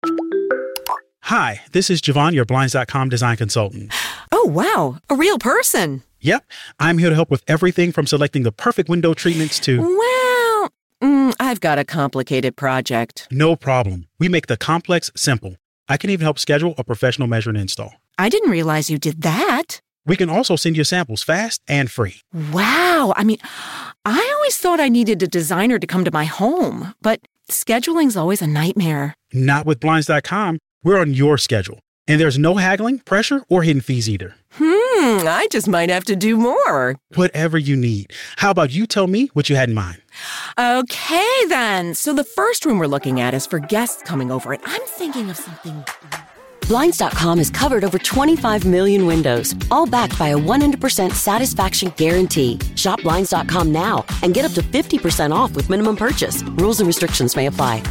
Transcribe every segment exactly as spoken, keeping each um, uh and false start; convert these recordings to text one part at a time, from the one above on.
Hi, this is Javon, your Blinds dot com design consultant. Oh, wow. A real person. Yep. I'm here to help with everything from selecting the perfect window treatments to... Well, mm, I've got a complicated project. No problem. We make the complex simple. I can even help schedule a professional measure and install. I didn't realize you did that. We can also send you samples fast and free. Wow. I mean, I always thought I needed a designer to come to my home, but scheduling's always a nightmare. Not with Blinds dot com. We're on your schedule. And there's no haggling, pressure, or hidden fees either. Hmm, I just might have to do more. Whatever you need. How about you tell me what you had in mind? Okay, then. So the first room we're looking at is for guests coming over, and I'm thinking of something... Blinds dot com has covered over twenty-five million windows, all backed by a one hundred percent satisfaction guarantee. Shop Blinds dot com now and get up to fifty percent off with minimum purchase. Rules and restrictions may apply.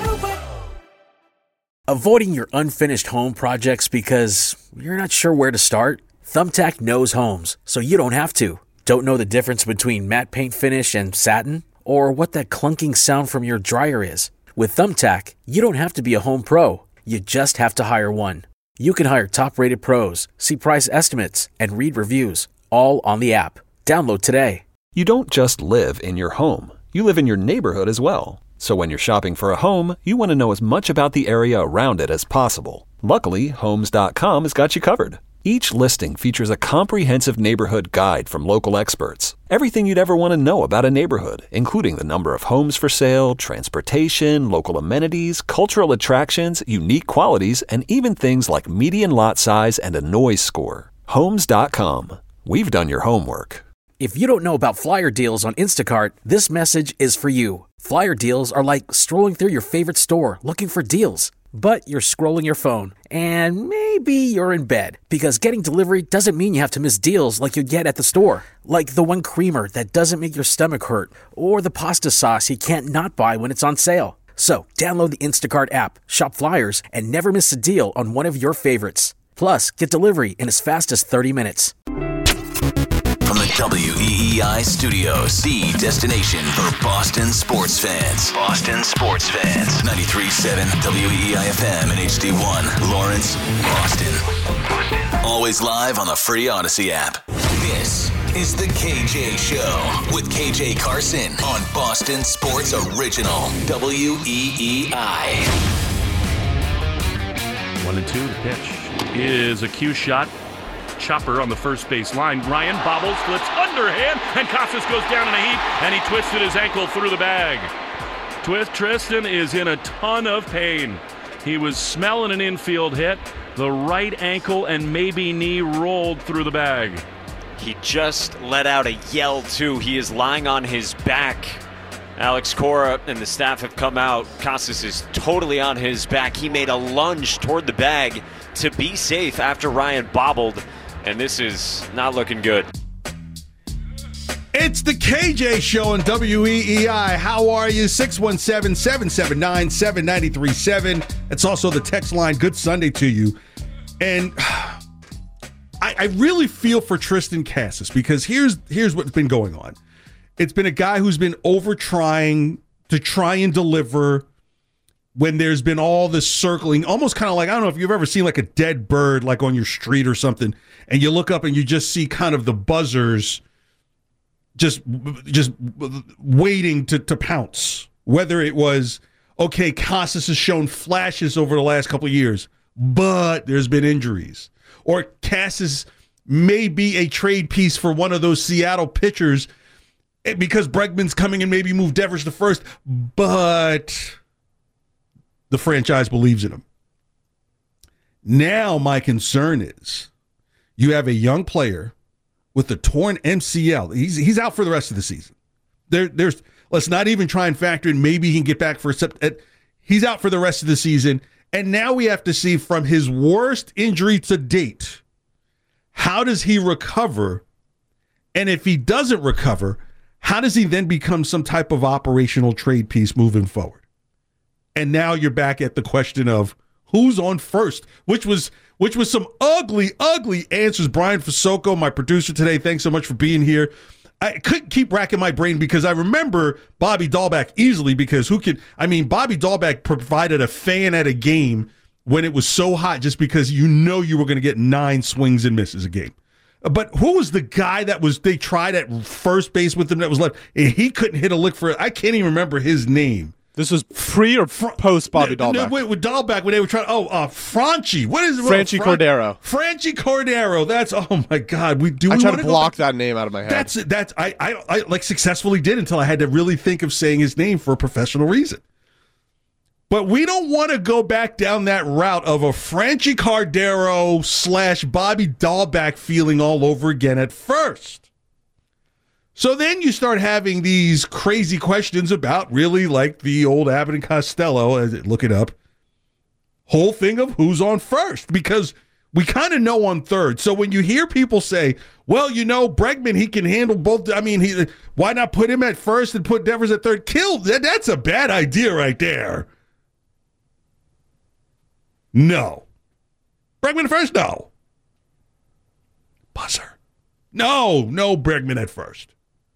Avoiding your unfinished home projects because you're not sure where to start? Thumbtack knows homes, so you don't have to. Don't know the difference between matte paint finish and satin? Or what that clunking sound from your dryer is? With Thumbtack, you don't have to be a home pro. You just have to hire one. You can hire top-rated pros, see price estimates, and read reviews, all on the app. Download today. You don't just live in your home. You live in your neighborhood as well. So when you're shopping for a home, you want to know as much about the area around it as possible. Luckily, Homes dot com has got you covered. Each listing features a comprehensive neighborhood guide from local experts. Everything you'd ever want to know about a neighborhood, including the number of homes for sale, transportation, local amenities, cultural attractions, unique qualities, and even things like median lot size and a noise score. Homes dot com. We've done your homework. If you don't know about flyer deals on Instacart, this message is for you. Flyer deals are like strolling through your favorite store looking for deals. But you're scrolling your phone, and maybe you're in bed, because getting delivery doesn't mean you have to miss deals like you get at the store. Like the one creamer that doesn't make your stomach hurt, or the pasta sauce you can't not buy when it's on sale. So download the Instacart app, shop flyers, and never miss a deal on one of your favorites. Plus, get delivery in as fast as thirty minutes. From the W E E I studios, the destination for Boston sports fans. Boston sports fans. ninety-three point seven W E E I F M and H D one, Lawrence, Boston. Always live on the free Odyssey app. This is the K J Show with K J Carson on Boston Sports Original, W E E I. One and two, the pitch is a cue shot. Chopper on the first base line. Ryan bobbles, flips underhand, and Casas goes down in a heap, and he twisted his ankle through the bag. Twist Tristan is in a ton of pain. He was smelling an infield hit. The right ankle and maybe knee rolled through the bag. He just let out a yell, too. He is lying on his back. Alex Cora and the staff have come out. Casas is totally on his back. He made a lunge toward the bag to be safe after Ryan bobbled. And this is not looking good. It's the K J Show on W E E I. How are you? six one seven, seven seven nine, seven nine three seven. It's also the text line. Good Sunday to you. And I, I really feel for Tristan Casas because here's here's what's been going on. It's been a guy who's been over trying to try and deliver when there's been all this circling, almost kind of like, I don't know if you've ever seen like a dead bird like on your street or something, and you look up and you just see kind of the buzzers just just waiting to, to pounce. Whether it was, okay, Casas has shown flashes over the last couple of years, but there's been injuries. Or Casas may be a trade piece for one of those Seattle pitchers because Bregman's coming and maybe move Devers to first, but the franchise believes in him. Now my concern is you have a young player with a torn M C L. He's he's out for the rest of the season. There, there's let's not even try and factor in maybe he can get back for a sep- He's out for the rest of the season. And now we have to see from his worst injury to date, how does he recover? And if he doesn't recover, how does he then become some type of operational trade piece moving forward? And now you're back at the question of who's on first, which was which was some ugly, ugly answers. Brian Fasoko, my producer today, thanks so much for being here. I couldn't keep racking my brain because I remember Bobby Dahlbeck easily because who could, I mean, Bobby Dahlbeck provided a fan at a game when it was so hot just because you know you were going to get nine swings and misses a game. But who was the guy that was, they tried at first base with him that was left, and he couldn't hit a lick for it. I can't even remember his name. This was pre or post Bobby Dahlbeck? No, with, with Dahlbeck, when they were trying, oh, uh, Franchi. What is it? Franchi Fran- Cordero. Franchi Cordero. That's, oh my God. We do. I we tried to block go that name out of my head. That's, that's, I, I, I like successfully did until I had to really think of saying his name for a professional reason. But we don't want to go back down that route of a Franchi Cordero slash Bobby Dahlbeck feeling all over again at first. So then you start having these crazy questions about really like the old Abbott and Costello, as it, look it up, whole thing of who's on first, because we kind of know on third. So when you hear people say, well, you know, Bregman, he can handle both. I mean, he why not put him at first and put Devers at third? Kill that. That's a bad idea right there. No. Bregman first? No. Buzzer. No, no Bregman at first.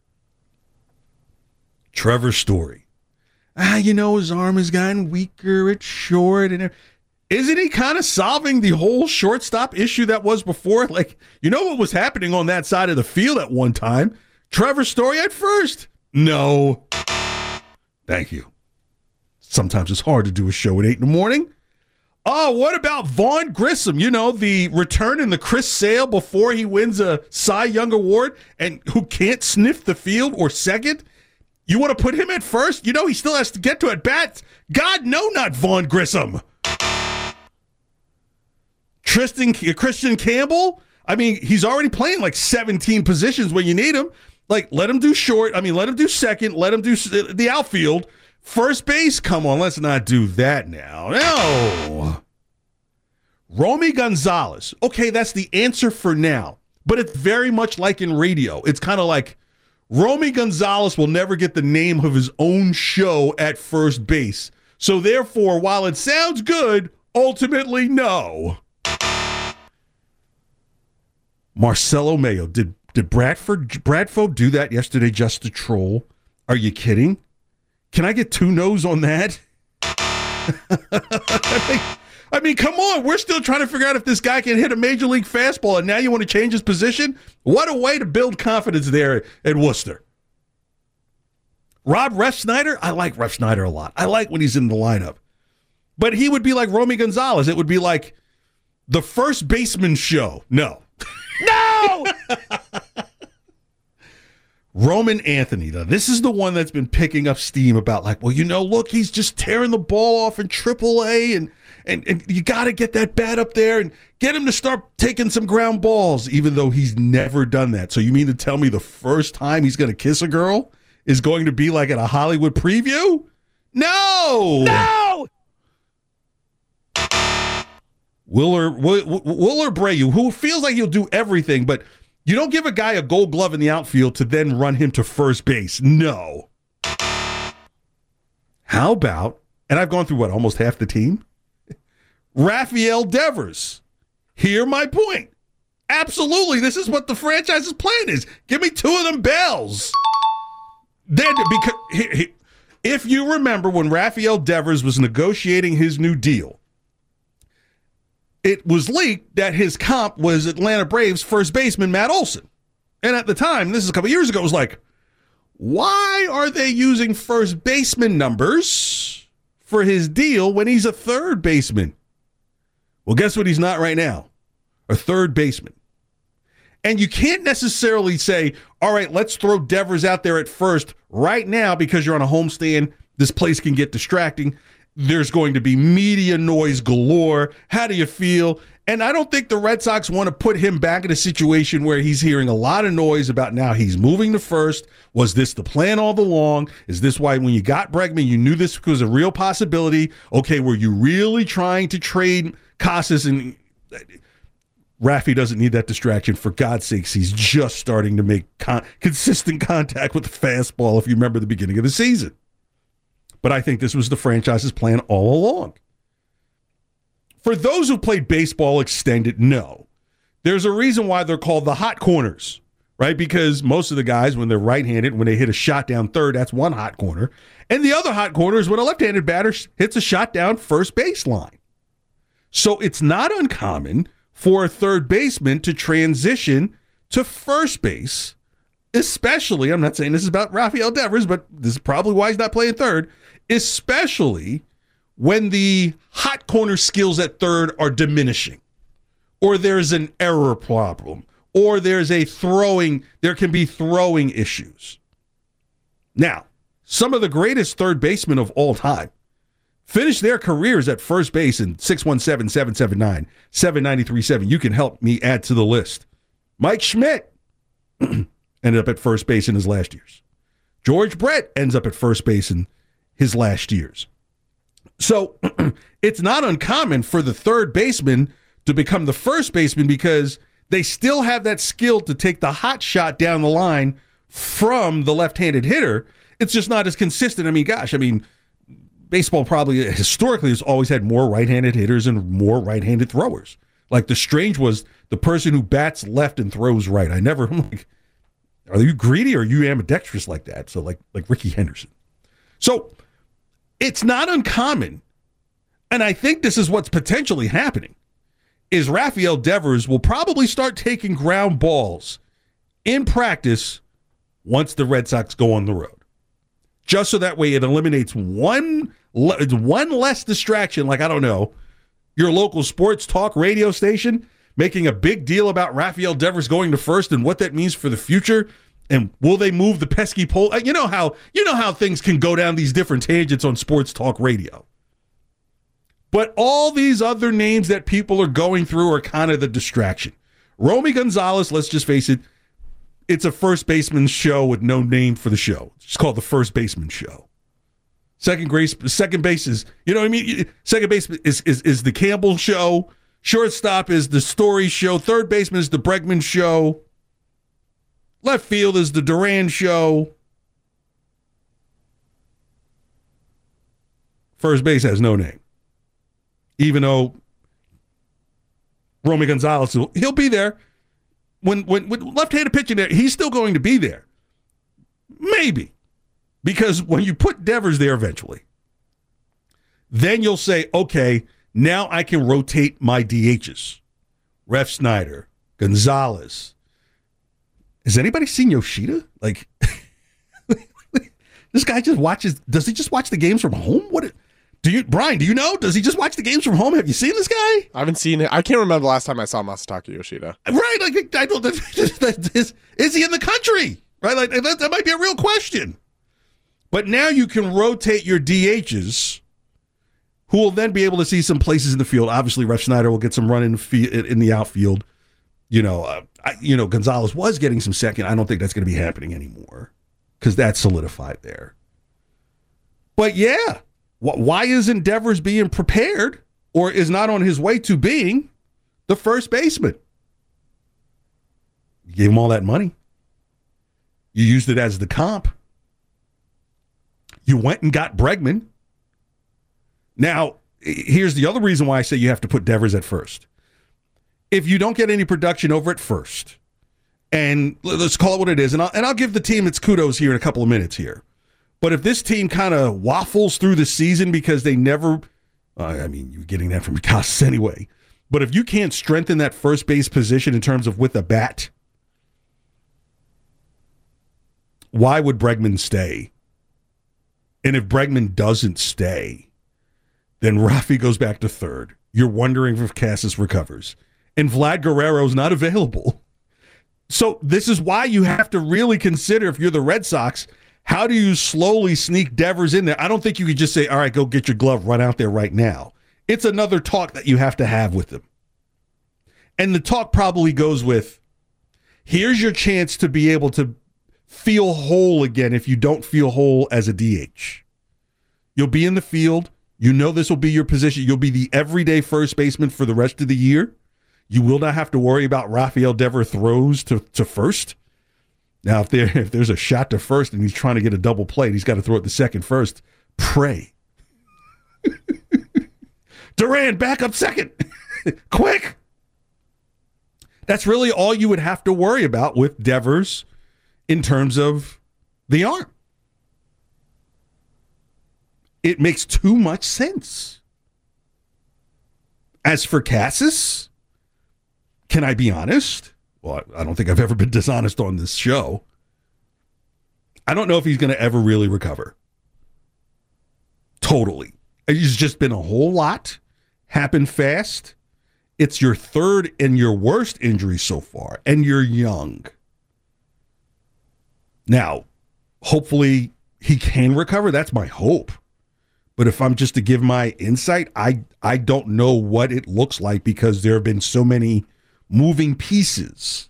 Trevor Story. Ah, you know, his arm has gotten weaker. It's short. And isn't he kind of solving the whole shortstop issue that was before? Like, you know what was happening on that side of the field at one time? Trevor Story at first? No. Thank you. Sometimes it's hard to do a show at eight in the morning. Oh, what about Vaughn Grissom? You know, the return in the Chris Sale before he wins a Cy Young Award and who can't sniff the field or second? You want to put him at first? You know, he still has to get to at bats. God, no, not Vaughn Grissom. Tristan, Christian Campbell? I mean, he's already playing like seventeen positions when you need him. Like, let him do short. I mean, let him do second. Let him do the outfield. First base? Come on, let's not do that now. No. Romy Gonzalez. Okay, that's the answer for now. But it's very much like in radio. It's kind of like Romy Gonzalez will never get the name of his own show at first base. So therefore, while it sounds good, ultimately no. Marcelo Mayo. Did did Bradford Bradford do that yesterday just to troll? Are you kidding? Can I get two no's on that? I, mean, I mean, come on. We're still trying to figure out if this guy can hit a major league fastball, and now you want to change his position? What a way to build confidence there at Worcester. Rob Refsnyder? I like Refsnyder a lot. I like when he's in the lineup. But he would be like Romy Gonzalez. It would be like the first baseman show. No. No! Roman Anthony, though, this is the one that's been picking up steam about like, well, you know, look, he's just tearing the ball off in triple A, and, and, and you got to get that bat up there and get him to start taking some ground balls, even though he's never done that. So you mean to tell me the first time he's going to kiss a girl is going to be like at a Hollywood preview? No! No! Willer, Willer Brayu, who feels like he'll do everything, but you don't give a guy a gold glove in the outfield to then run him to first base. No. How about, and I've gone through, what, almost half the team? Rafael Devers. Hear my point. Absolutely, this is what the franchise's plan is. Give me two of them bells. Then, because if you remember when Rafael Devers was negotiating his new deal, it was leaked that his comp was Atlanta Braves first baseman Matt Olson. And at the time, this is a couple years ago, it was like, why are they using first baseman numbers for his deal when he's a third baseman? Well, guess what he's not right now? A third baseman. And you can't necessarily say, all right, let's throw Devers out there at first right now because you're on a homestand. This place can get distracting. There's going to be media noise galore. How do you feel? And I don't think the Red Sox want to put him back in a situation where he's hearing a lot of noise about now he's moving to first. Was this the plan all along? Is this why when you got Bregman, you knew this was a real possibility? Okay, were you really trying to trade Casas? And Raffy doesn't need that distraction. For God's sakes, he's just starting to make con- consistent contact with the fastball, if you remember the beginning of the season. But I think this was the franchise's plan all along. For those who played baseball extended, no. There's a reason why they're called the hot corners. right? Because most of the guys, when they're right-handed, when they hit a shot down third, that's one hot corner. And the other hot corner is when a left-handed batter hits a shot down first baseline. So it's not uncommon for a third baseman to transition to first base, especially, I'm not saying this is about Rafael Devers, but this is probably why he's not playing third, especially when the hot corner skills at third are diminishing, or there's an error problem, or there's a throwing, there can be throwing issues. Now, some of the greatest third basemen of all time finish their careers at first base in six one seven, seven seven nine, seven nine three seven. You can help me add to the list. Mike Schmidt ended up at first base in his last years. George Brett ends up at first base in his last years. So it's not uncommon for the third baseman to become the first baseman because they still have that skill to take the hot shot down the line from the left-handed hitter. It's just not as consistent. I mean, gosh, I mean, baseball probably historically has always had more right-handed hitters and more right-handed throwers. Like the strange was the person who bats left and throws right. I never, I'm like, are you greedy or are you ambidextrous like that? So like like Ricky Henderson. So it's not uncommon, and I think this is what's potentially happening, is Rafael Devers will probably start taking ground balls in practice once the Red Sox go on the road. Just so that way it eliminates one, one less distraction, like, I don't know, your local sports talk radio station making a big deal about Rafael Devers going to first and what that means for the future, and will they move the pesky pole? You know how you know how things can go down these different tangents on sports talk radio. But all these other names that people are going through are kind of the distraction. Romy Gonzalez, let's just face it, it's a first baseman show with no name for the show. It's called the First Baseman Show. Second base, second base is, you know what I mean? Second base is, is, is the Campbell Show. Shortstop is the Story Show. Third baseman is the Bregman Show. Left field is the Duran Show. First base has no name. Even though Romy Gonzalez, he'll be there. When, when, when left-handed pitching there, he's still going to be there. Maybe. Because when you put Devers there eventually, then you'll say, okay, now I can rotate my D Hs. Ref Snyder, Gonzalez. Has anybody seen Yoshida? Like, this guy just watches, does he just watch the games from home? What? Do you, Brian, do you know? Does he just watch the games from home? Have you seen this guy? I haven't seen it. I can't remember the last time I saw Masataka Yoshida. Right. Like, I don't, is, is he in the country? Right. Like, that, that might be a real question. But now you can rotate your D Hs, who will then be able to see some places in the field. Obviously, Ref Snyder will get some run in the, field, in the outfield. You know, uh, I, you know, Gonzalez was getting some second. I don't think that's going to be happening anymore because that's solidified there. But yeah, wh- why isn't Devers being prepared or is not on his way to being the first baseman? You gave him all that money. You used it as the comp. You went and got Bregman. Now, here's the other reason why I say you have to put Devers at first. If you don't get any production over at first, and let's call it what it is, and I'll, and I'll give the team its kudos here in a couple of minutes here. But if this team kind of waffles through the season because they never, uh, I mean, you're getting that from Casas anyway, but if you can't strengthen that first base position in terms of with a bat, why would Bregman stay? And if Bregman doesn't stay, then Rafi goes back to third. You're wondering if Casas recovers. And Vlad Guerrero's not available. So this is why you have to really consider, if you're the Red Sox, how do you slowly sneak Devers in there? I don't think you could just say, all right, go get your glove, run out there right now. It's another talk that you have to have with them. And the talk probably goes with, here's your chance to be able to feel whole again if you don't feel whole as a D H. You'll be in the field. You know this will be your position. You'll be the everyday first baseman for the rest of the year. You will not have to worry about Rafael Devers throws to, to first. Now, if there if there's a shot to first and he's trying to get a double play and he's got to throw it to second first, pray. Duran, back up second. Quick. That's really all you would have to worry about with Devers in terms of the arm. It makes too much sense. As for Cassis, can I be honest? Well, I don't think I've ever been dishonest on this show. I don't know if he's going to ever really recover. Totally. It's just been a whole lot. Happened fast. It's your third and your worst injury so far, and you're young. Now, hopefully he can recover. That's my hope. But if I'm just to give my insight, I, I don't know what it looks like because there have been so many moving pieces.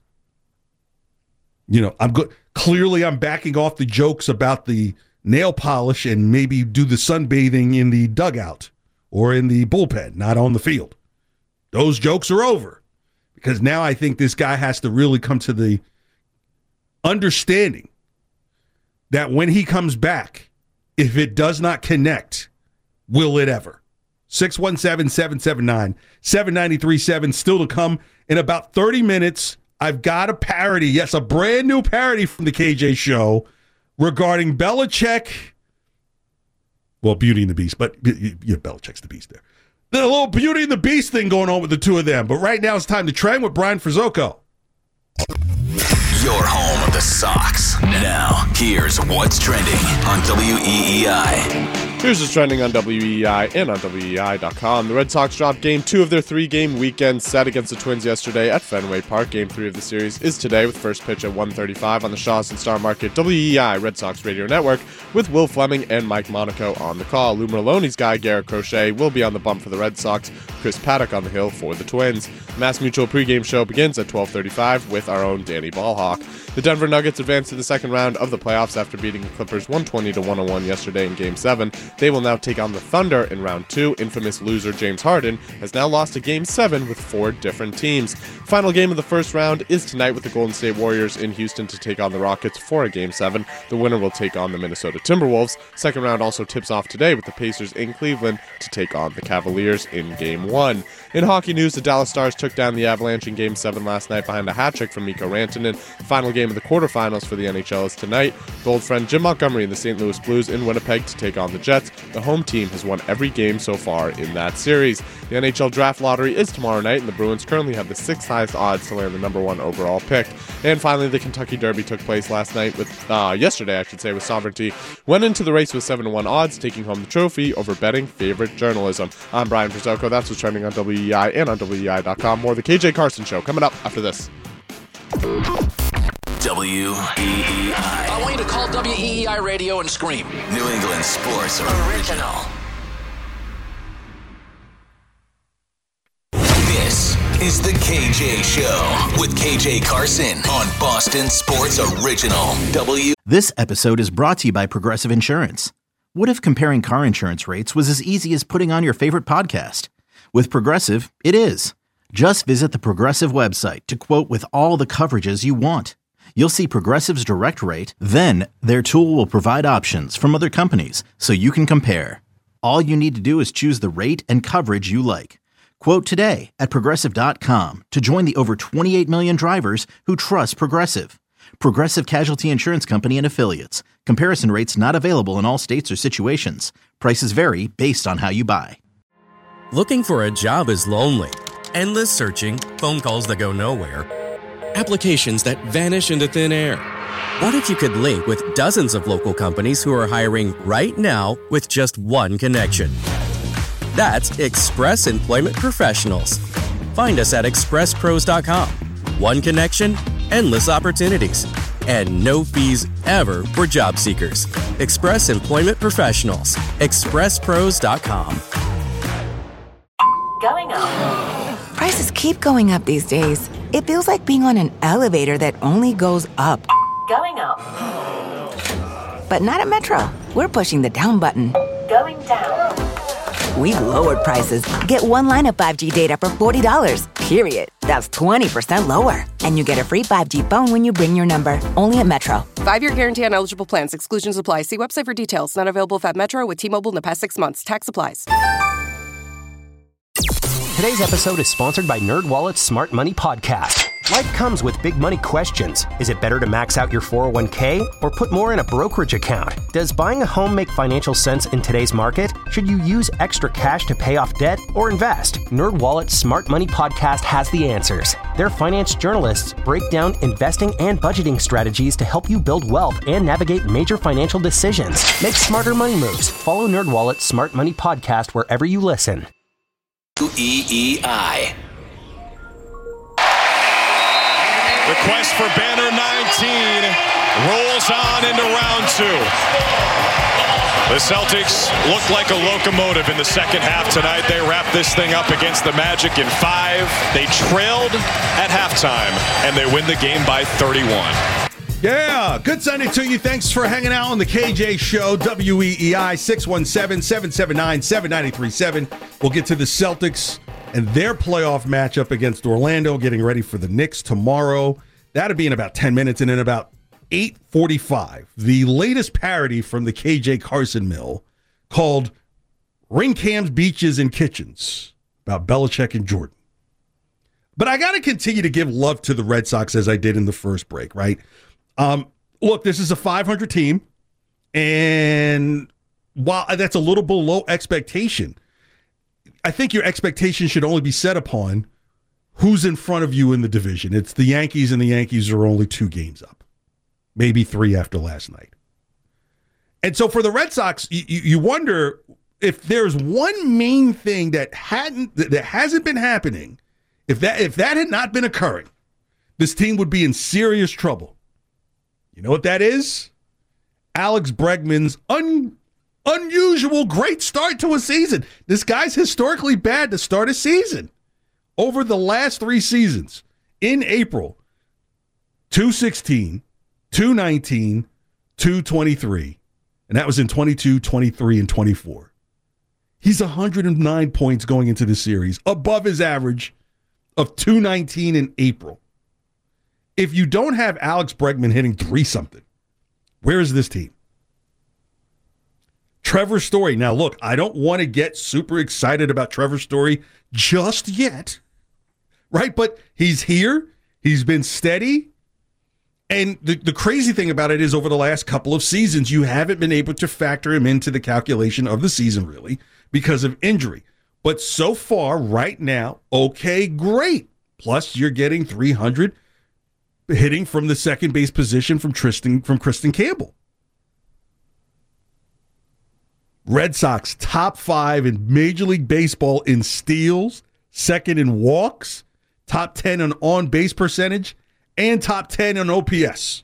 You know, I'm good. Clearly, I'm backing off the jokes about the nail polish and maybe do the sunbathing in the dugout or in the bullpen, not on the field. Those jokes are over because now I think this guy has to really come to the understanding that when he comes back, if it does not connect, will it ever? six one seven, seven seven nine, seven nine three seven. Still to come in about thirty minutes. I've got a parody. Yes, a brand new parody from the K J Show regarding Belichick. Well, Beauty and the Beast, but yeah, Belichick's the Beast there. There's a little Beauty and the Beast thing going on with the two of them. But right now it's time to trend with Brian Frizzoco. Your home of the Sox. Now, here's what's trending on W E E I. Here's what's trending on W E E I and on W E E I dot com. The Red Sox dropped game two of their three-game weekend set against the Twins yesterday at Fenway Park. Game three of the series is today with first pitch at one thirty-five on the Shaw's and Star Market W E E I Red Sox Radio Network with Will Fleming and Mike Monaco on the call. Lou Merloni's guy, Garrett Crochet, will be on the bump for the Red Sox. Chris Paddock on the hill for the Twins. Mass Mutual pregame show begins at twelve thirty-five with our own Danny Ballhawk. The Denver Nuggets advanced to the second round of the playoffs after beating the Clippers one twenty to one oh one yesterday in Game seven. They will now take on the Thunder in round two. Infamous loser James Harden has now lost a Game seven with four different teams. Final game of the first round is tonight with the Golden State Warriors in Houston to take on the Rockets for a Game seven. The winner will take on the Minnesota Timberwolves. Second round also tips off today with the Pacers in Cleveland to take on the Cavaliers in Game one. In hockey news, the Dallas Stars took down the Avalanche in Game seven last night behind a hat trick from Mikko Rantanen. The final game of the quarterfinals for the N H L is tonight. The old friend Jim Montgomery and the Saint Louis Blues in Winnipeg to take on the Jets. The home team has won every game so far in that series. The N H L Draft Lottery is tomorrow night, and the Bruins currently have the sixth highest odds to land the number one overall pick. And finally, the Kentucky Derby took place last night with, uh, yesterday I should say, with Sovereignty. Went into the race with seven to one odds, taking home the trophy over betting favorite journalism. I'm Brian Frizzoco. That's what's trending on W E E I and on W E E I dot com. More of the K J Carson Show coming up after this. W E E I. I want you to call W E E I Radio and scream. New England Sports Original. This is the K J Show with K J Carson on Boston Sports Original. W. This episode is brought to you by Progressive Insurance. What if comparing car insurance rates was as easy as putting on your favorite podcast? With Progressive, it is. Just visit the Progressive website to quote with all the coverages you want. You'll see Progressive's direct rate, then their tool will provide options from other companies so you can compare. All you need to do is choose the rate and coverage you like. Quote today at Progressive dot com to join the over twenty-eight million drivers who trust Progressive. Progressive Casualty Insurance Company and Affiliates. Comparison rates not available in all states or situations. Prices vary based on how you buy. Looking for a job is lonely. Endless searching, phone calls that go nowhere, applications that vanish into thin air. What if you could link with dozens of local companies who are hiring right now with just one connection? That's Express Employment Professionals. Find us at express pros dot com. One connection, endless opportunities, and no fees ever for job seekers. Express Employment Professionals. express pros dot com. Going up. Prices keep going up these days. It feels like being on an elevator that only goes up. Going up. But not at Metro. We're pushing the down button. Going down. We've lowered prices. Get one line of five G data for forty dollars, period. That's twenty percent lower. And you get a free five G phone when you bring your number. Only at Metro. Five-year guarantee on eligible plans. Exclusions apply. See website for details. Not available at Metro with T-Mobile in the past six months. Tax applies. Today's episode is sponsored by NerdWallet's Smart Money Podcast. Life comes with big money questions. Is it better to max out your four oh one k or put more in a brokerage account? Does buying a home make financial sense in today's market? Should you use extra cash to pay off debt or invest? NerdWallet's Smart Money Podcast has the answers. Their finance journalists break down investing and budgeting strategies to help you build wealth and navigate major financial decisions. Make smarter money moves. Follow NerdWallet's Smart Money Podcast wherever you listen. W E E I. Request for banner nineteen rolls on into round two. The Celtics looked like a locomotive in the second half tonight. They wrapped this thing up against the Magic in five. They trailed at halftime, and they win the game by thirty-one. Yeah, good Sunday to you. Thanks for hanging out on the K J Show, W E E I, six one seven, seven seven nine, seven nine three seven. We'll get to the Celtics and their playoff matchup against Orlando, getting ready for the Knicks tomorrow. That'll be in about ten minutes, and in about eight forty-five, the latest parody from the K J Carson Mill called Ring Cams, Beaches, and Kitchens about Belichick and Jordan. But I got to continue to give love to the Red Sox as I did in the first break, right? Um, look, this is a five hundred team, and while that's a little below expectation, I think your expectation should only be set upon who's in front of you in the division. It's the Yankees, and the Yankees are only two games up, maybe three after last night. And so for the Red Sox, you, you wonder if there's one main thing that hadn't that hasn't been happening. If that if that had not been occurring, this team would be in serious trouble. You know what that is? Alex Bregman's un, unusual great start to a season. This guy's historically bad to start a season. Over the last three seasons, in April, two sixteen, two nineteen, two twenty-three, and that was in twenty-two, twenty-three, and twenty-four. He's one hundred nine points going into the series, above his average of two nineteen in April. If you don't have Alex Bregman hitting three-something, where is this team? Trevor Story. Now, look, I don't want to get super excited about Trevor Story just yet, right? But he's here. He's been steady. And the, the crazy thing about it is over the last couple of seasons, you haven't been able to factor him into the calculation of the season, really, because of injury. But so far, right now, okay, great. Plus, you're getting three hundred hitting from the second base position from Tristan from Kristen Campbell. Red Sox top five in Major League Baseball in steals, second in walks, top ten on on-base percentage, and top ten on O P S.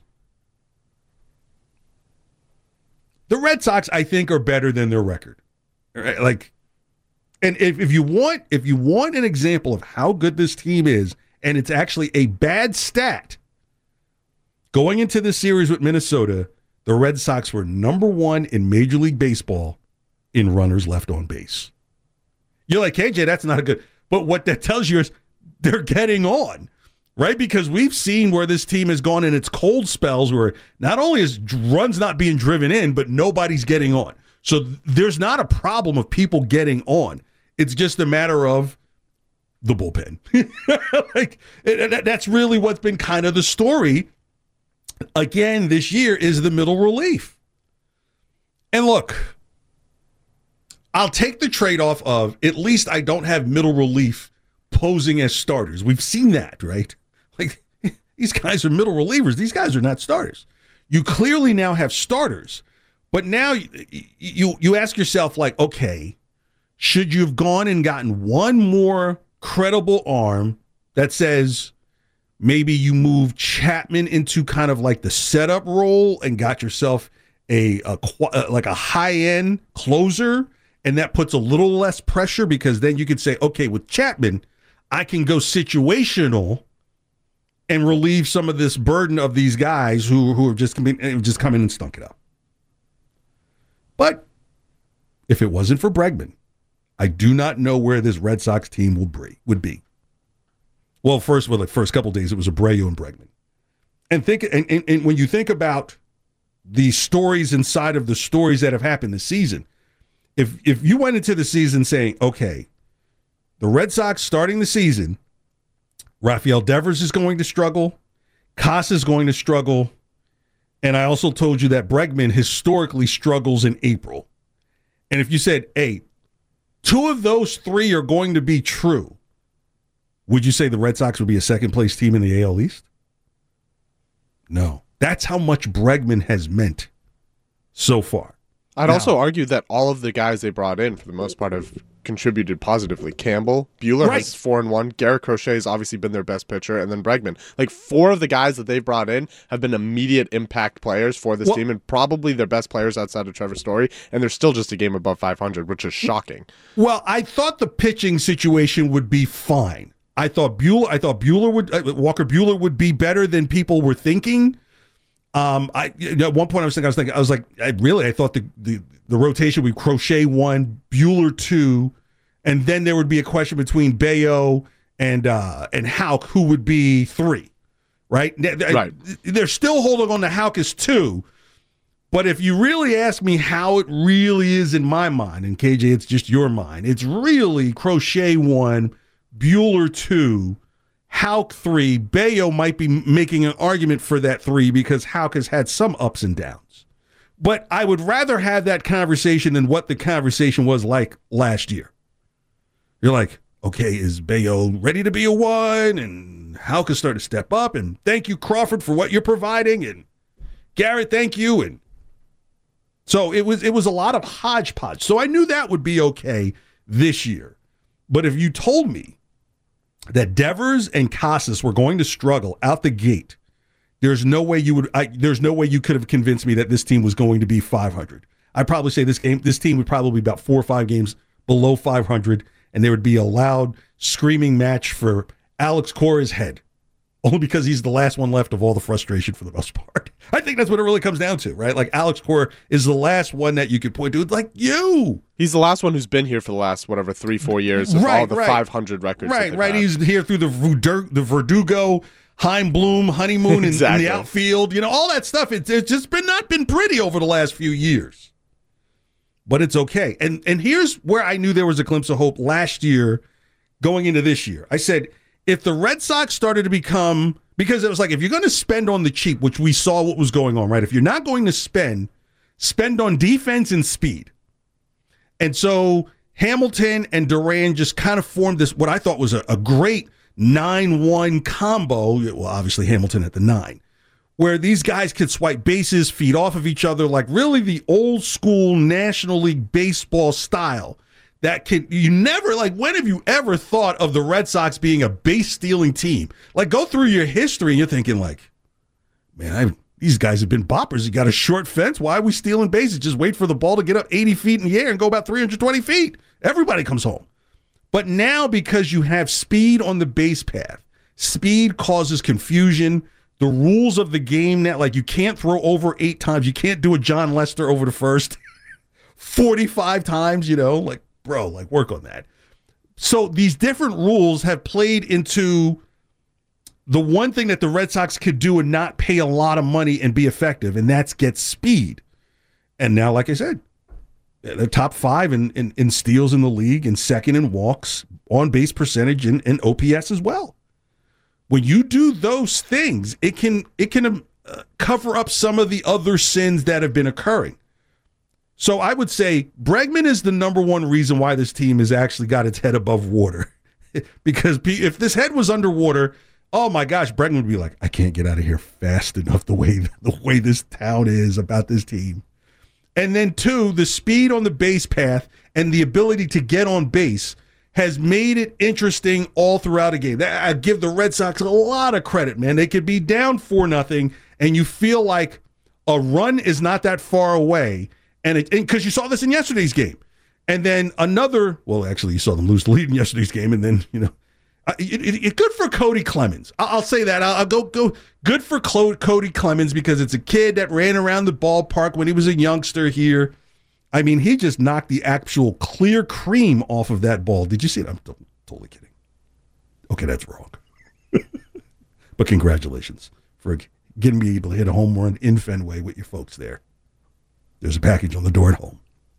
The Red Sox, I think, are better than their record. Like, and if, if you want, if you want an example of how good this team is, and it's actually a bad stat, going into the series with Minnesota, the Red Sox were number one in Major League Baseball in runners left on base. You're like, K J, that's not a good, but what that tells you is they're getting on, right? Because we've seen where this team has gone in its cold spells where not only is runs not being driven in, but nobody's getting on. So there's not a problem of people getting on. It's just a matter of the bullpen. Like it, that's really what's been kind of the story again this year is the middle relief. And look, I'll take the trade-off of at least I don't have middle relief posing as starters. We've seen that, right? Like, these guys are middle relievers. These guys are not starters. You clearly now have starters. But now you, you, you ask yourself, like, okay, should you have gone and gotten one more credible arm that says maybe you move Chapman into kind of like the setup role and got yourself a, a like a high-end closer, and that puts a little less pressure because then you could say, okay, with Chapman, I can go situational and relieve some of this burden of these guys who, who have just come in, just come in and stunk it up. But if it wasn't for Bregman, I do not know where this Red Sox team will be, would be. Well, first, well, the first couple of days, it was Abreu and Bregman. And think, and, and, and when you think about the stories inside of the stories that have happened this season, if if you went into the season saying, okay, the Red Sox starting the season Rafael Devers is going to struggle. Casas is going to struggle. And I also told you that Bregman historically struggles in April. And if you said, hey, two of those three are going to be true, would you say the Red Sox would be a second-place team in the A L East? No. That's how much Bregman has meant so far. I'd now, also argue that all of the guys they brought in, for the most part, have contributed positively. Campbell, Buehler right. has four and one. Garrett Crochet has obviously been their best pitcher, and then Bregman. Like four of the guys that they've brought in have been immediate impact players for this well, team, and probably their best players outside of Trevor Story. And they're still just a game above five hundred, which is shocking. Well, I thought the pitching situation would be fine. I thought Buehler. I thought Buehler would uh, Walker Buehler would be better than people were thinking. Um, I at one point I was thinking I was thinking I was like I really I thought the the, the rotation would Crochet one, Buehler two, and then there would be a question between Bayo and uh, and Houck who would be three, right? Right. They're still holding on to Houck as two, but if you really ask me how it really is in my mind, and K J, it's just your mind. It's really Crochet one, Buehler two. Houck three. Bayo might be making an argument for that three because Houck has had some ups and downs. But I would rather have that conversation than what the conversation was like last year. You're like, okay, is Bayo ready to be a one? And Houck is starting to step up. And thank you, Crawford, for what you're providing. And Garrett, thank you. And so it was it was a lot of hodgepodge. So I knew that would be okay this year. But if you told me that Devers and Casas were going to struggle out the gate, there's no way you would. I, there's no way you could have convinced me that this team was going to be five hundred. I'd probably say this game, this team would probably be about four or five games below five hundred, and there would be a loud screaming match for Alex Cora's head, only because he's the last one left of all the frustration for the most part. I think that's what it really comes down to, right? Like Alex Cora is the last one that you could point to. It's like you. He's the last one who's been here for the last, whatever, three, four years of right, all the right. five hundred records. Right, right. He's here through the Verdu- the Verdugo, Heim Bloom, honeymoon exactly. in, in the outfield. You know, all that stuff. It's, it's just been not been pretty over the last few years. But it's okay. And and here's where I knew there was a glimpse of hope last year going into this year. I said, if the Red Sox started to become, because it was like, if you're going to spend on the cheap, which we saw what was going on, right? If you're not going to spend, spend on defense and speed. And so Hamilton and Duran just kind of formed this, what I thought was a, a great nine one combo. Well, obviously Hamilton at the nine, where these guys could swipe bases, feed off of each other, like really the old school National League baseball style. That could, you never, like, when have you ever thought of the Red Sox being a base-stealing team? Like, go through your history and you're thinking, like, man, I, these guys have been boppers. You got a short fence. Why are we stealing bases? Just wait for the ball to get up eighty feet in the air and go about three hundred twenty feet. Everybody comes home. But now, because you have speed on the base path, speed causes confusion. The rules of the game now, like, you can't throw over eight times. You can't do a John Lester over the first forty-five times, you know, like, bro, like, work on that. So these different rules have played into the one thing that the Red Sox could do and not pay a lot of money and be effective, and that's get speed. And now, like I said, they're top five in, in, in steals in the league and second in walks, on base percentage, and, and O P S as well. When you do those things, it can it can uh, cover up some of the other sins that have been occurring. So I would say Bregman is the number one reason why this team has actually got its head above water. Because if this head was underwater, oh my gosh, Bregman would be like, I can't get out of here fast enough the way the way this town is about this team. And then two, the speed on the base path and the ability to get on base has made it interesting all throughout a game. I give the Red Sox a lot of credit, man. They could be down four nothing, and you feel like a run is not that far away. And it, because you saw this in yesterday's game. And then another, well, actually, you saw them lose the lead in yesterday's game. And then, you know, it, it, it good for Cody Clemens. I'll, I'll say that. I'll, I'll go, go good for Clo- Cody Clemens because it's a kid that ran around the ballpark when he was a youngster here. I mean, he just knocked the actual clear cream off of that ball. Did you see it? I'm t- totally kidding. Okay, that's wrong. But congratulations for getting me able to hit a home run in Fenway with your folks there. There's a package on the door at home.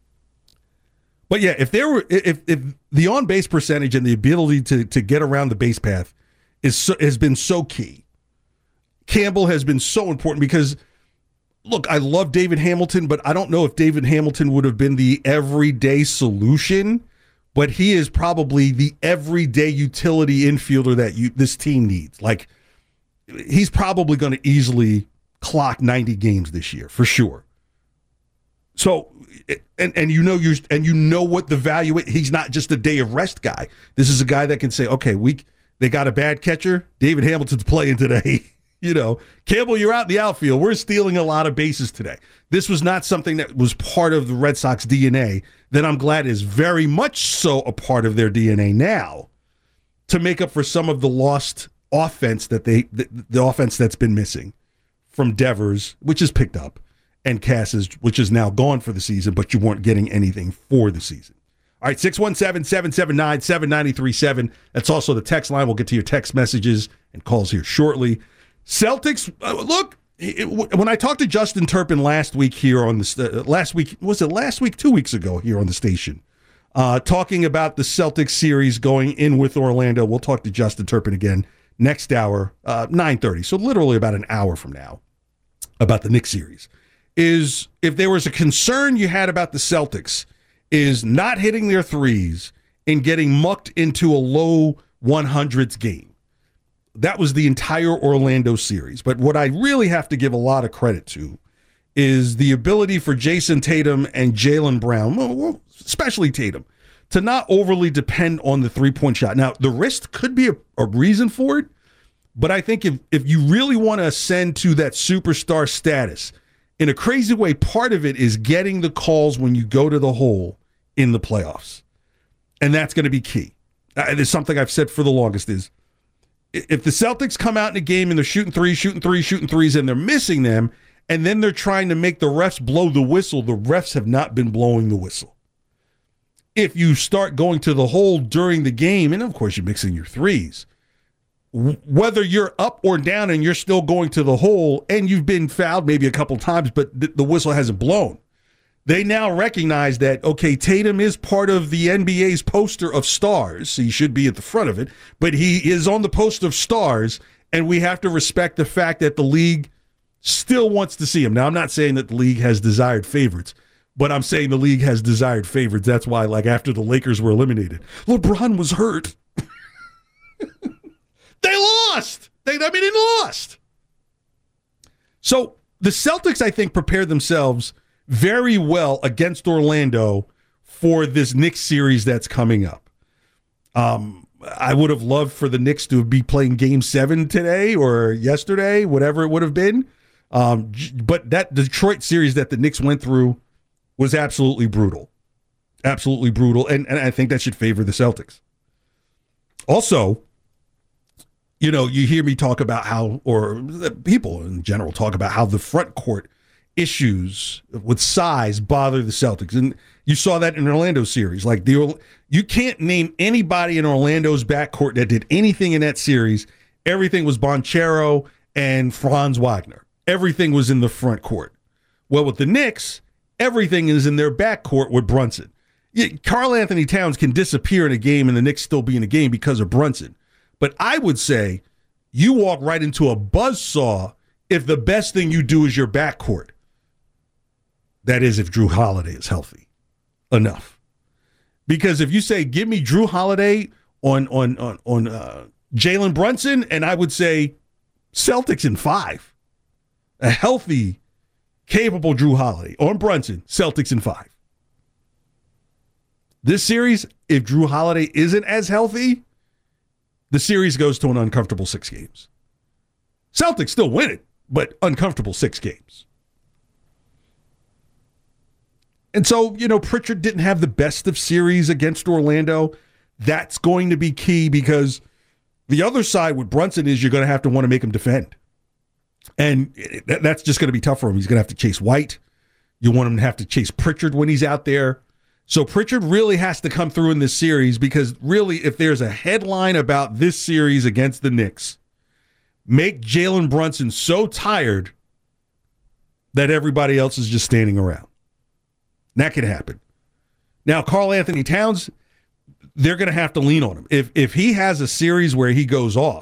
But yeah, if there were, if if the on base percentage and the ability to to get around the base path is so, has been so key. Campbell has been so important because, look, I love David Hamilton, but I don't know if David Hamilton would have been the everyday solution, but he is probably the everyday utility infielder that you this team needs. Like, he's probably going to easily clock ninety games this year for sure. So, and and you know you and you know what the value is. He's not just a day of rest guy. This is a guy that can say, okay, we they got a bad catcher. David Hamilton's playing today. You know, Campbell, you're out in the outfield. We're stealing a lot of bases today. This was not something that was part of the Red Sox D N A that I'm glad is very much so a part of their D N A now to make up for some of the lost offense that they the, the offense that's been missing from Devers, which is picked up, and Cassis, which is now gone for the season, but you weren't getting anything for the season. All right, six one seven, seven seven nine, seven nine three seven. That's also the text line. We'll get to your text messages and calls here shortly. Celtics, uh, look, it, when I talked to Justin Turpin last week here on the, uh, last week, was it last week, two weeks ago here on the station, uh, talking about the Celtics series going in with Orlando. We'll talk to Justin Turpin again next hour, uh, nine thirty, so literally about an hour from now, about the Knicks series. Is if there was a concern you had about the Celtics, is not hitting their threes and getting mucked into a low one hundreds game. That was the entire Orlando series. But what I really have to give a lot of credit to is the ability for Jason Tatum and Jaylen Brown, especially Tatum, to not overly depend on the three-point shot. Now, the wrist could be a, a reason for it, but I think if, if you really want to ascend to that superstar status, in a crazy way, part of it is getting the calls when you go to the hole in the playoffs. And that's going to be key. Uh, there's something I've said for the longest is, if the Celtics come out in a game and they're shooting threes, shooting threes, shooting threes, and they're missing them, and then they're trying to make the refs blow the whistle, the refs have not been blowing the whistle. If you start going to the hole during the game, and of course you're mixing your threes, whether you're up or down and you're still going to the hole and you've been fouled maybe a couple times, but the whistle hasn't blown, they now recognize that, okay, Tatum is part of the N B A's poster of stars. So he should be at the front of it, but he is on the poster of stars, and we have to respect the fact that the league still wants to see him. Now, I'm not saying that the league has desired favorites, but I'm saying the league has desired favorites. That's why, like, after the Lakers were eliminated, LeBron was hurt. They lost. They, I mean, they lost. So the Celtics, I think, prepared themselves very well against Orlando for this Knicks series that's coming up. Um, I would have loved for the Knicks to be playing Game Seven today or yesterday, whatever it would have been. Um, but that Detroit series that the Knicks went through was absolutely brutal, absolutely brutal, and and I think that should favor the Celtics. Also, you know, you hear me talk about how, or people in general talk about how the front court issues with size bother the Celtics. And you saw that in Orlando series. Like, the you can't name anybody in Orlando's backcourt that did anything in that series. Everything was Banchero and Franz Wagner. Everything was in the front court. Well, with the Knicks, everything is in their backcourt with Brunson. Yeah, Karl Anthony Towns can disappear in a game and the Knicks still be in a game because of Brunson. But I would say you walk right into a buzzsaw if the best thing you do is your backcourt. That is, if Drew Holiday is healthy enough. Because if you say, give me Drew Holiday on on on, on uh, Jalen Brunson, and I would say Celtics in five. A healthy, capable Drew Holiday on Brunson, Celtics in five. This series, if Drew Holiday isn't as healthy, the series goes to an uncomfortable six games. Celtics still win it, but uncomfortable six games. And so, you know, Pritchard didn't have the best of series against Orlando. That's going to be key because the other side with Brunson is you're going to have to want to make him defend. And that's just going to be tough for him. He's going to have to chase White. You want him to have to chase Pritchard when he's out there. So Pritchard really has to come through in this series because really, if there's a headline about this series against the Knicks, make Jalen Brunson so tired that everybody else is just standing around. That could happen. Now, Karl Anthony Towns, they're going to have to lean on him. If if he has a series where he goes off,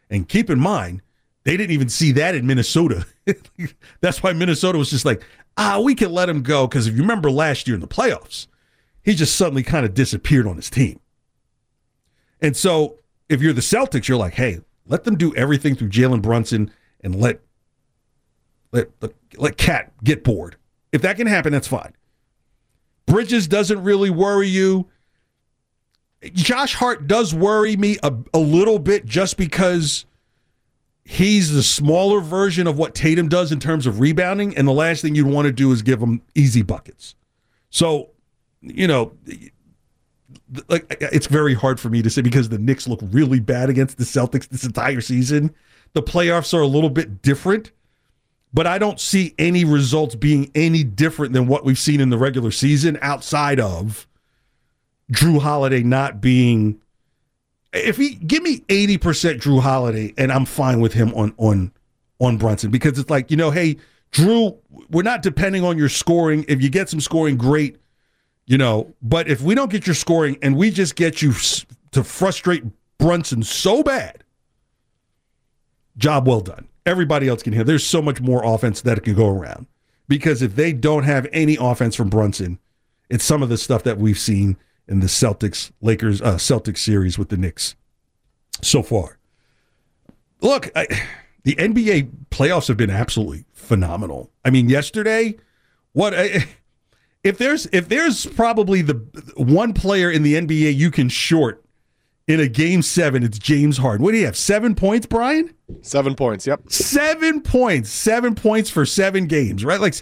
And keep in mind, they didn't even see that in Minnesota. That's why Minnesota was just like, ah, we can let him go. Because if you remember last year in the playoffs, he just suddenly kind of disappeared on his team. And so if you're the Celtics, you're like, hey, let them do everything through Jalen Brunson and let let let, let Cat get bored. If that can happen, that's fine. Bridges doesn't really worry you. Josh Hart does worry me a, a little bit just because he's the smaller version of what Tatum does in terms of rebounding, and the last thing you'd want to do is give him easy buckets. So, you know, like it's very hard for me to say because the Knicks look really bad against the Celtics this entire season. The playoffs are a little bit different, but I don't see any results being any different than what we've seen in the regular season outside of Drew Holiday not being. If he give me eighty percent Drew Holiday, and I'm fine with him on on on Brunson, because it's like, you know, hey, Drew, we're not depending on your scoring. If you get some scoring, great, you know. But if we don't get your scoring and we just get you to frustrate Brunson so bad, job well done. Everybody else can hear. There's so much more offense that can go around, because if they don't have any offense from Brunson, it's some of the stuff that we've seen in the Celtics Lakers uh, Celtics series with the Knicks so far. Look, I, the N B A playoffs have been absolutely phenomenal. I mean, yesterday, what I, if there's if there's probably the one player in the N B A you can short in a game seven, it's James Harden. What do you have? Seven points, Brian? Seven points. Yep. Seven points. Seven points for seven games. Right? Like,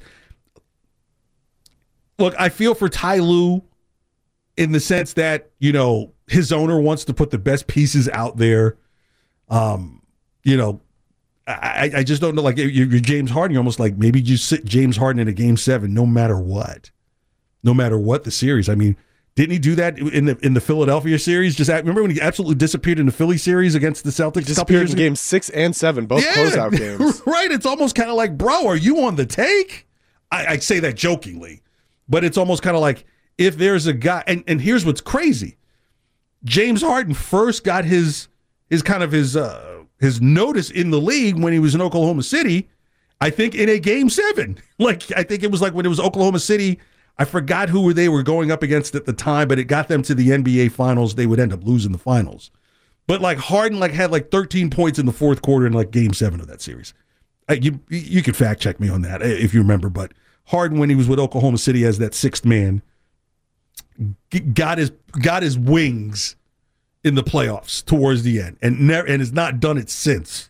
look, I feel for Ty Lue, in the sense that, you know, his owner wants to put the best pieces out there. Um, you know, I, I just don't know. Like, you're, you're James Harden, you're almost like, maybe you sit James Harden in a game seven, no matter what, no matter what the series. I mean, didn't he do that in the in the Philadelphia series? Just remember when he absolutely disappeared in the Philly series against the Celtics? Disappeared in game six and seven, both yeah, closeout games. Right. It's almost kind of like, bro, are you on the take? I, I say that jokingly, but it's almost kind of like, if there's a guy, and, and here's what's crazy. James Harden first got his his kind of his uh, his notice in the league when he was in Oklahoma City, I think in a game seven. Like, I think it was like when it was Oklahoma City, I forgot who they were going up against at the time, but it got them to the N B A finals. They would end up losing the finals. But like Harden like had like thirteen points in the fourth quarter in like game seven of that series. Uh, you you could fact check me on that if you remember, but Harden, when he was with Oklahoma City as that sixth man, got his got his wings in the playoffs towards the end, and never and has not done it since.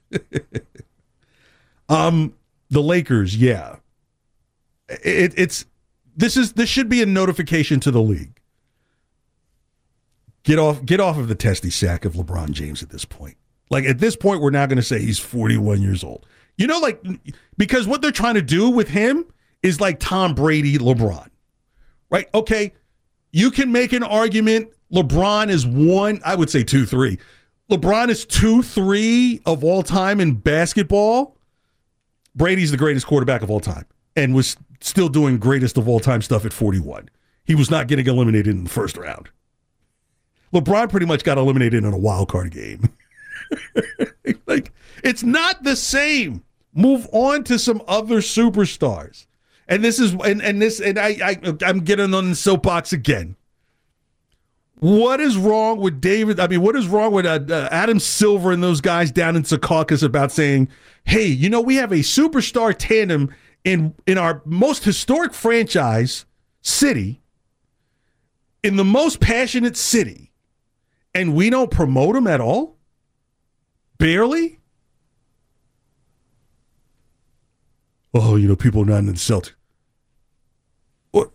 um, the Lakers, yeah, it, it's this is this should be a notification to the league. Get off get off of the testy sack of LeBron James at this point. Like, at this point, we're now going to say he's forty-one years old. You know, like, because what they're trying to do with him is like Tom Brady, LeBron, right? Okay. You can make an argument LeBron is one, I would say two, three. LeBron is two, three of all time in basketball. Brady's the greatest quarterback of all time and was still doing greatest of all time stuff at forty-one. He was not getting eliminated in the first round. LeBron pretty much got eliminated in a wild card game. Like, it's not the same. Move on to some other superstars. And this is, and, and this, and I, I, I'm getting on the soapbox again. What is wrong with David? I mean, what is wrong with uh, uh, Adam Silver and those guys down in Secaucus about saying, hey, you know, we have a superstar tandem in, in our most historic franchise city, in the most passionate city, and we don't promote them at all? Barely? Oh, you know, people are not in the Celtics. What?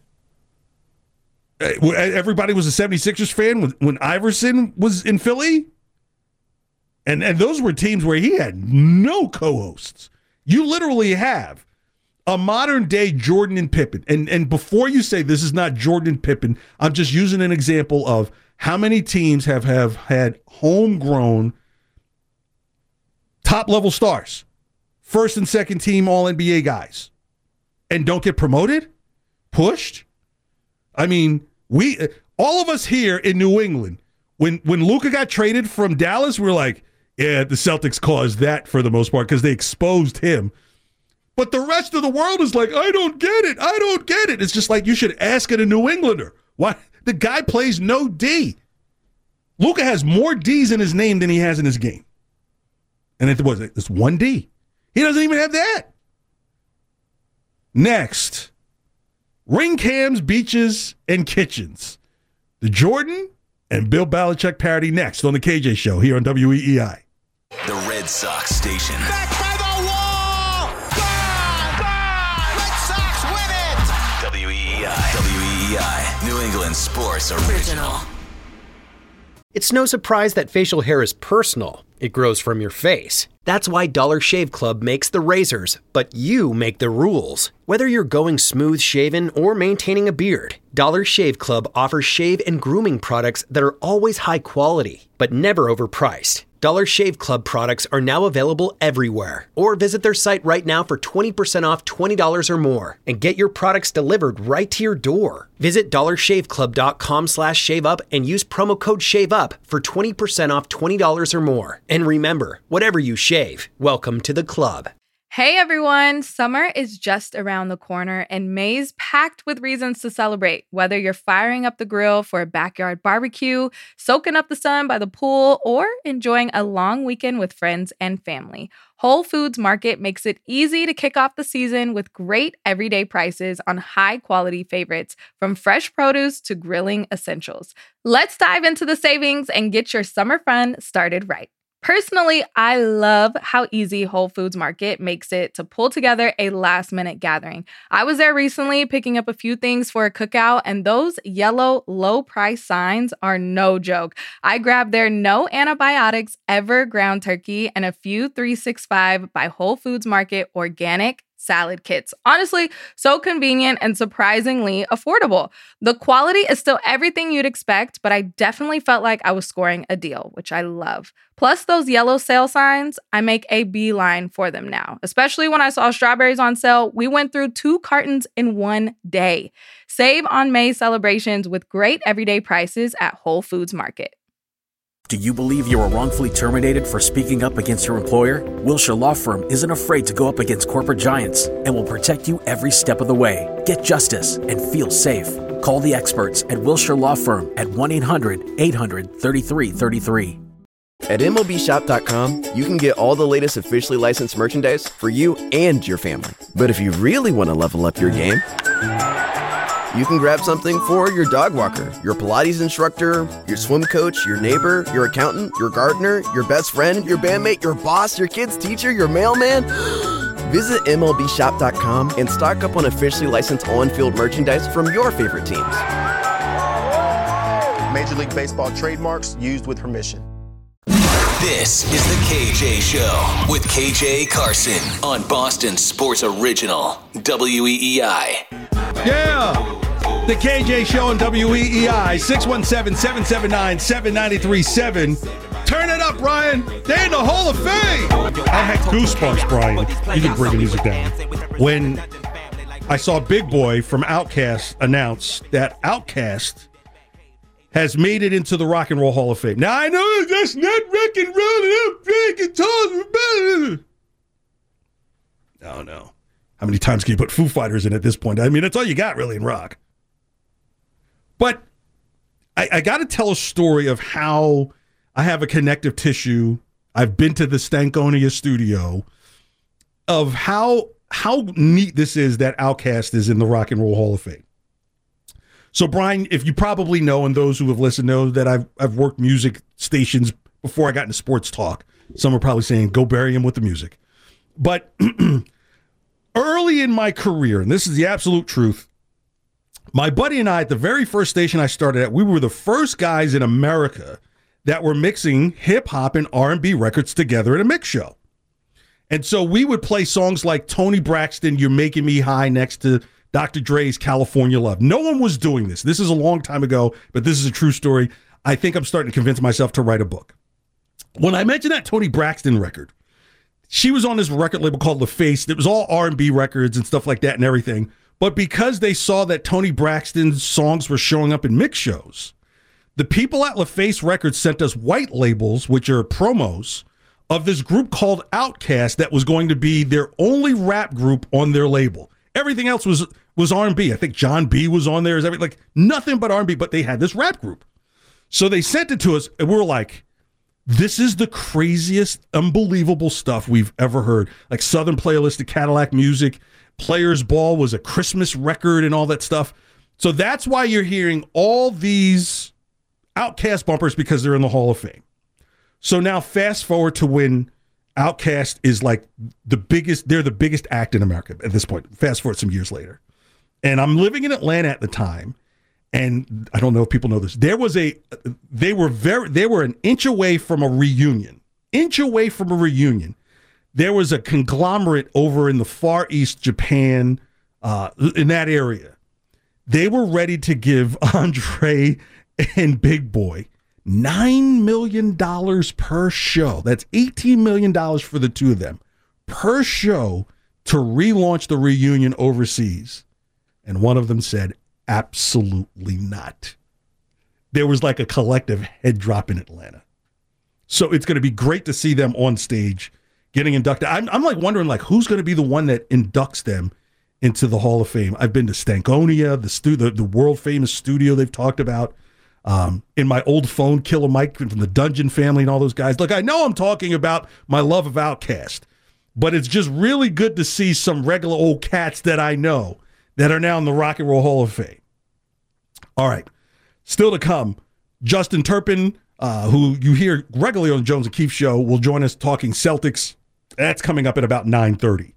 Everybody was a seventy-sixers fan when, when Iverson was in Philly? And and those were teams where he had no co-hosts. You literally have a modern-day Jordan and Pippen. And, and before you say this is not Jordan and Pippen, I'm just using an example of how many teams have, have had homegrown top-level stars. First and second team all N B A guys, and don't get promoted, pushed. I mean, we all of us here in New England, when when Luka got traded from Dallas, we were like, Yeah, the Celtics caused that for the most part because they exposed him. But the rest of the world is like, I don't get it. I don't get it. It's just like you should ask it a New Englander. Why? The guy plays no D. Luka has more D's in his name than he has in his game. And it was it's one D. He doesn't even have that. Next, ring cams, beaches, and kitchens. The Jordan and Bill Belichick parody next on the K J Show here on W E E I. The Red Sox station. Back by the wall! Gone! Gone! Red Sox win it! W E E I. W E E I. New England Sports Original. It's no surprise that facial hair is personal. It grows from your face. That's why Dollar Shave Club makes the razors, but you make the rules. Whether you're going smooth shaven or maintaining a beard, Dollar Shave Club offers shave and grooming products that are always high quality, but never overpriced. Dollar Shave Club products are now available everywhere. Or visit their site right now for twenty percent off twenty dollars or more and get your products delivered right to your door. Visit dollarshaveclub.com slash shave up and use promo code SHAVEUP for twenty percent off twenty dollars or more. And remember, whatever you shave, welcome to the club. Hey everyone, summer is just around the corner and May's packed with reasons to celebrate. Whether you're firing up the grill for a backyard barbecue, soaking up the sun by the pool, or enjoying a long weekend with friends and family, Whole Foods Market makes it easy to kick off the season with great everyday prices on high-quality favorites, from fresh produce to grilling essentials. Let's dive into the savings and get your summer fun started right. Personally, I love how easy Whole Foods Market makes it to pull together a last-minute gathering. I was there recently picking up a few things for a cookout, and those yellow low-price signs are no joke. I grabbed their no antibiotics ever ground turkey and a few three sixty-five by Whole Foods Market organic salad kits. Honestly, so convenient and surprisingly affordable. The quality is still everything you'd expect, but I definitely felt like I was scoring a deal, which I love. Plus those yellow sale signs, I make a beeline for them now. Especially when I saw strawberries on sale, we went through two cartons in one day. Save on May celebrations with great everyday prices at Whole Foods Market. Do you believe you were wrongfully terminated for speaking up against your employer? Wilshire Law Firm isn't afraid to go up against corporate giants and will protect you every step of the way. Get justice and feel safe. Call the experts at Wilshire Law Firm at one eight hundred eight hundred thirty-three thirty-three. At M L B shop dot com, you can get all the latest officially licensed merchandise for you and your family. But if you really want to level up your game, you can grab something for your dog walker, your Pilates instructor, your swim coach, your neighbor, your accountant, your gardener, your best friend, your bandmate, your boss, your kid's teacher, your mailman. Visit M L B shop dot com and stock up on officially licensed on-field merchandise from your favorite teams. Major League Baseball trademarks used with permission. This is the K J Show with K J Carson on Boston Sports Original, W E E I. Yeah! The K J Show on W E E I, six one seven, seven seven nine, seven nine three seven. Turn it up, Brian. They're in the Hall of Fame. I had goosebumps, Brian. You can bring the music down. When I saw Big Boy from Outkast announce that Outkast has made it into the Rock and Roll Hall of Fame. Now, I know that's not rock and roll. Oh, no. How many times can you put Foo Fighters in at this point? I mean, that's all you got, really, in rock. But I, I got to tell a story of how I have a connective tissue. I've been to the Stankonia studio of how how neat this is that Outkast is in the Rock and Roll Hall of Fame. So, Brian, if you probably know, and those who have listened know, that I've I've worked music stations before I got into sports talk. Some are probably saying, go bury him with the music. But early in my career, and this is the absolute truth, my buddy and I, at the very first station I started at, we were the first guys in America that were mixing hip-hop and R and B records together in a mix show. And so we would play songs like Tony Braxton, You're Making Me High, next to Doctor Dre's California Love. No one was doing this. This is a long time ago, but this is a true story. I think I'm starting to convince myself to write a book. When I mentioned that Tony Braxton record, she was on this record label called LaFace. It was all R and B records and stuff like that and everything. But because they saw that Tony Braxton's songs were showing up in mix shows, the people at LaFace Records sent us white labels, which are promos, of this group called Outkast that was going to be their only rap group on their label. Everything else was was R and B. I think John B was on there. Is every like nothing but R and B, but they had this rap group. So they sent it to us, and we were like, this is the craziest, unbelievable stuff we've ever heard. Like Southern Playlist to Cadillac Music, Players Ball was a Christmas record and all that stuff. So that's why you're hearing all these Outkast bumpers, because they're in the Hall of Fame. So now fast forward to when Outkast is like the biggest, they're the biggest act in America at this point. Fast forward some years later. And I'm living in Atlanta at the time. And I don't know if people know this. There was a, they were very, they were an inch away from a reunion. Inch away from a reunion. There was a conglomerate over in the Far East, Japan, uh, in that area. They were ready to give Andre and Big Boy nine million dollars per show. That's eighteen million dollars for the two of them per show to relaunch the reunion overseas. And one of them said, absolutely not. There was like a collective head drop in Atlanta. So it's going to be great to see them on stage getting inducted. I'm, I'm like wondering like who's going to be the one that inducts them into the Hall of Fame. I've been to Stankonia, the, stu- the, the world famous studio they've talked about. Um, in my old phone, Killer Mike from the Dungeon Family and all those guys. Look, I know I'm talking about my love of Outkast, but it's just really good to see some regular old cats that I know that are now in the Rock and Roll Hall of Fame. All right. Still to come, Justin Turpin, uh, who you hear regularly on the Jones and Keefe show, will join us talking Celtics. That's coming up at about nine thirty.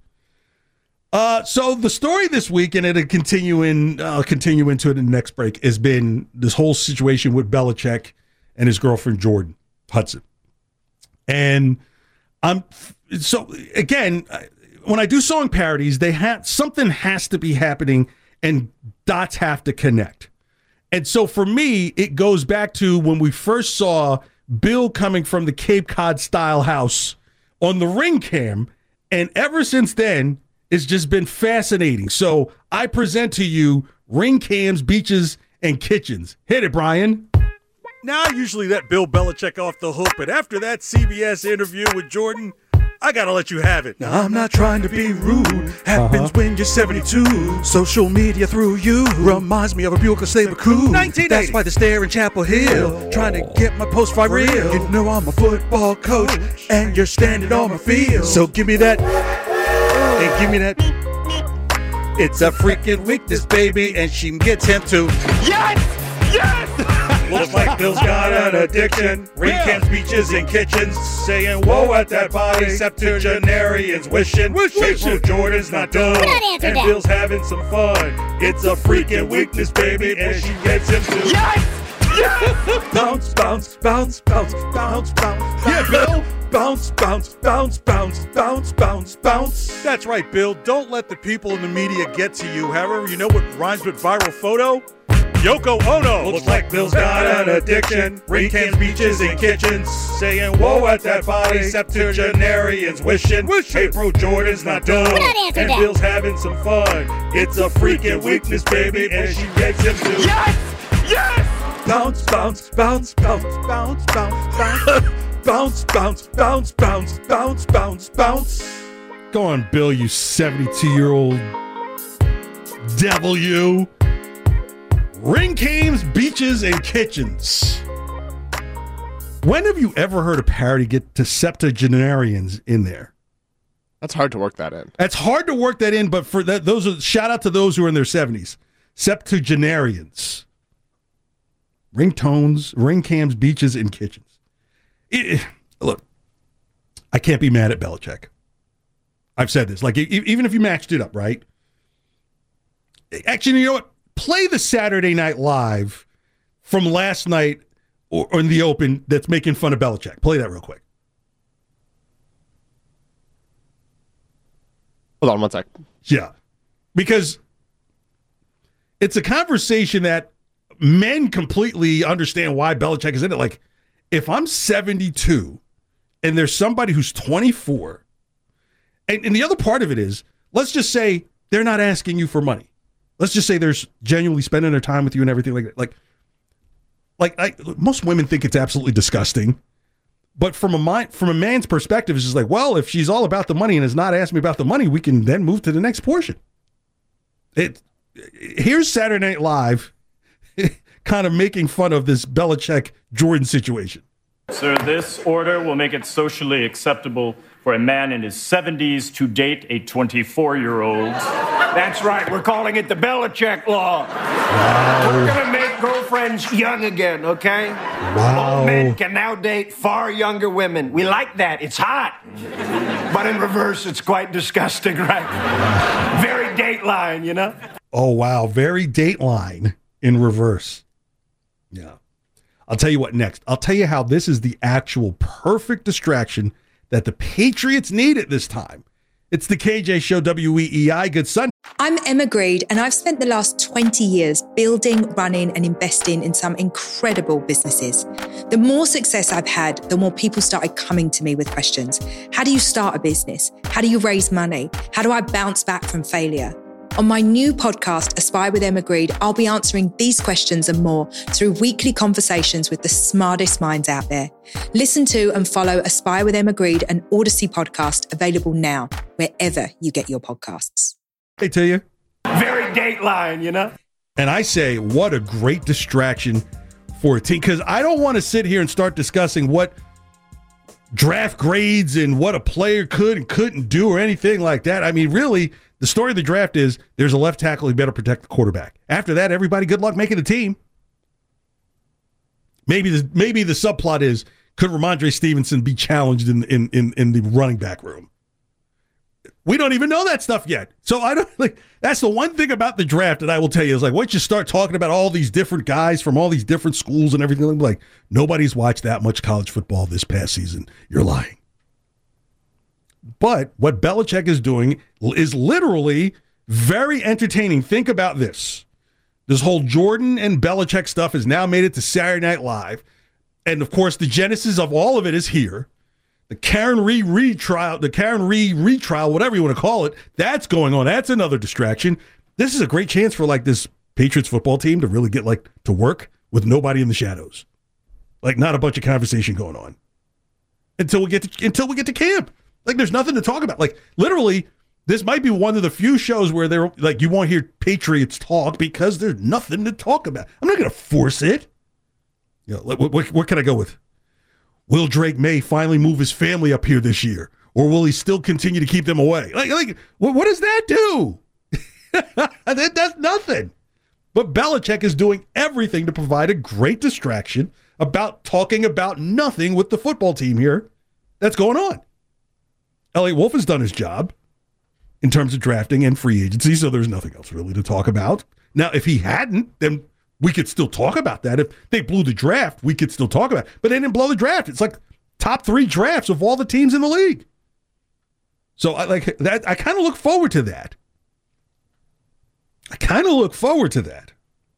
Uh, so the story this week, and it'll continue in, uh, continue into it in the next break, has been this whole situation with Belichick and his girlfriend Jordan Hudson. And I'm so again, when I do song parodies, they have something has to be happening, and dots have to connect. And so for me, it goes back to when we first saw Bill coming from the Cape Cod style house on the ring cam, and ever since then, it's just been fascinating. So I present to you ring cams, beaches, and kitchens. Hit it, Brian. Now I usually let Bill Belichick off the hook, but after that C B S interview with Jordan, I gotta let you have it. Now I'm not trying to be rude. Happens uh-huh. when you're seventy-two. Social media through you reminds me of a Buick LeSabre Coupe. nineteen eighty. That's why they stare in Chapel Hill, trying to get my post for real. You know I'm a football coach, and you're standing on my field. So give me that. And give me that. It's a freaking weakness, baby, and she gets him too. Yes! Yes! Looks like Bill's got an addiction. Ring cams, beaches, and kitchens. Saying whoa at that body. Septuagenarians wishing. April Jordan's not done. And that. Bill's having some fun. It's a freaking weakness, baby, and she gets him too. Yes! Yes! Bounce, bounce, bounce, bounce, bounce, bounce. Yeah, Bill! Bounce, bounce, bounce, bounce, bounce, bounce, bounce. That's right, Bill. Don't let the people in the media get to you. However, you know what rhymes with viral photo? Yoko Ono. Looks like Bill's got an addiction. Ring cams, beaches, and kitchens. Saying whoa at that body. Septuagenarians wishing. April Jordan's not done. And that. Bill's having some fun. It's a freaking weakness, baby, and she gets him too. Yes! Yes! Bounce, bounce, bounce, bounce, bounce, bounce, bounce. Bounce, bounce, bounce, bounce, bounce, bounce, bounce. Go on, Bill, you seventy-two-year-old devil, you. Ring cams, beaches, and kitchens. When have you ever heard a parody get to septuagenarians in there? That's hard to work that in. That's hard to work that in, but for that, those are shout out to those who are in their seventies. Septuagenarians. Ringtones, ring cams, beaches, and kitchens. It, look, I can't be mad at Belichick. I've said this. Like, even if you matched it up, right? Actually, you know what? Play the Saturday Night Live from last night or, or in the Open that's making fun of Belichick. Play that real quick. Hold on one sec. Yeah. Because it's a conversation that men completely understand why Belichick is in it. Like, if I'm seventy-two and there's somebody who's twenty-four, and, and the other part of it is, let's just say they're not asking you for money. Let's just say they're genuinely spending their time with you and everything like that. Like, like I, most women think it's absolutely disgusting. But from a mind, from a man's perspective, it's just like, well, if she's all about the money and has not asked me about the money, we can then move to the next portion. It here's Saturday Night Live kind of making fun of this Belichick-Jordan situation. Sir, this order will make it socially acceptable for a man in his seventies to date a twenty-four-year-old. That's right. We're calling it the Belichick Law. Wow. We're going to make girlfriends young again, okay? Wow. Old men can now date far younger women. We like that. It's hot. But in reverse, it's quite disgusting, right? Very Dateline, you know? Oh, wow. Very Dateline in reverse. Yeah. I'll tell you what next. I'll tell you how this is the actual perfect distraction that the Patriots need at this time. It's the K J Show, W E E I. Good Sunday. I'm Emma Greed, and I've spent the last twenty years building, running, and investing in some incredible businesses. The more success I've had, the more people started coming to me with questions. How do you start a business? How do you raise money? How do I bounce back from failure? On my new podcast, Aspire with Emma Greed, I'll be answering these questions and more through weekly conversations with the smartest minds out there. Listen to and follow Aspire with Emma Greed, an Odyssey podcast, available now, wherever you get your podcasts. Hey, to you. Very Dateline, you know? And I say, what a great distraction for a team, because I don't want to sit here and start discussing what draft grades and what a player could and couldn't do or anything like that. I mean, really, the story of the draft is there's a left tackle, you better protect the quarterback. After that, everybody, good luck making a team. Maybe the, maybe the subplot is, could Ramondre Stevenson be challenged in, in, in, in the running back room? We don't even know that stuff yet. So I don't like that's the one thing about the draft that I will tell you is like once you start talking about all these different guys from all these different schools and everything, like nobody's watched that much college football this past season. You're lying. But what Belichick is doing is literally very entertaining. Think about this. This whole Jordan and Belichick stuff has now made it to Saturday Night Live. And, of course, the genesis of all of it is here. The Karen Reed retrial, the Karen Reed retrial, whatever you want to call it, that's going on. That's another distraction. This is a great chance for, like, this Patriots football team to really get, like, to work with nobody in the shadows. Like, not a bunch of conversation going on. Until we get to, until we get to camp. Like, there's nothing to talk about. Like, literally, this might be one of the few shows where they're like you won't hear Patriots talk because there's nothing to talk about. I'm not going to force it. You know, what, what, what can I go with? Will Drake May finally move his family up here this year, or will he still continue to keep them away? Like, like, what, what does that do? That does nothing. But Belichick is doing everything to provide a great distraction about talking about nothing with the football team here that's going on. Elliot Wolf has done his job in terms of drafting and free agency, so there's nothing else really to talk about. Now, if he hadn't, then we could still talk about that. If they blew the draft, we could still talk about it. But they didn't blow the draft. It's like top three drafts of all the teams in the league. So I like that. I kind of look forward to that. I kind of look forward to that.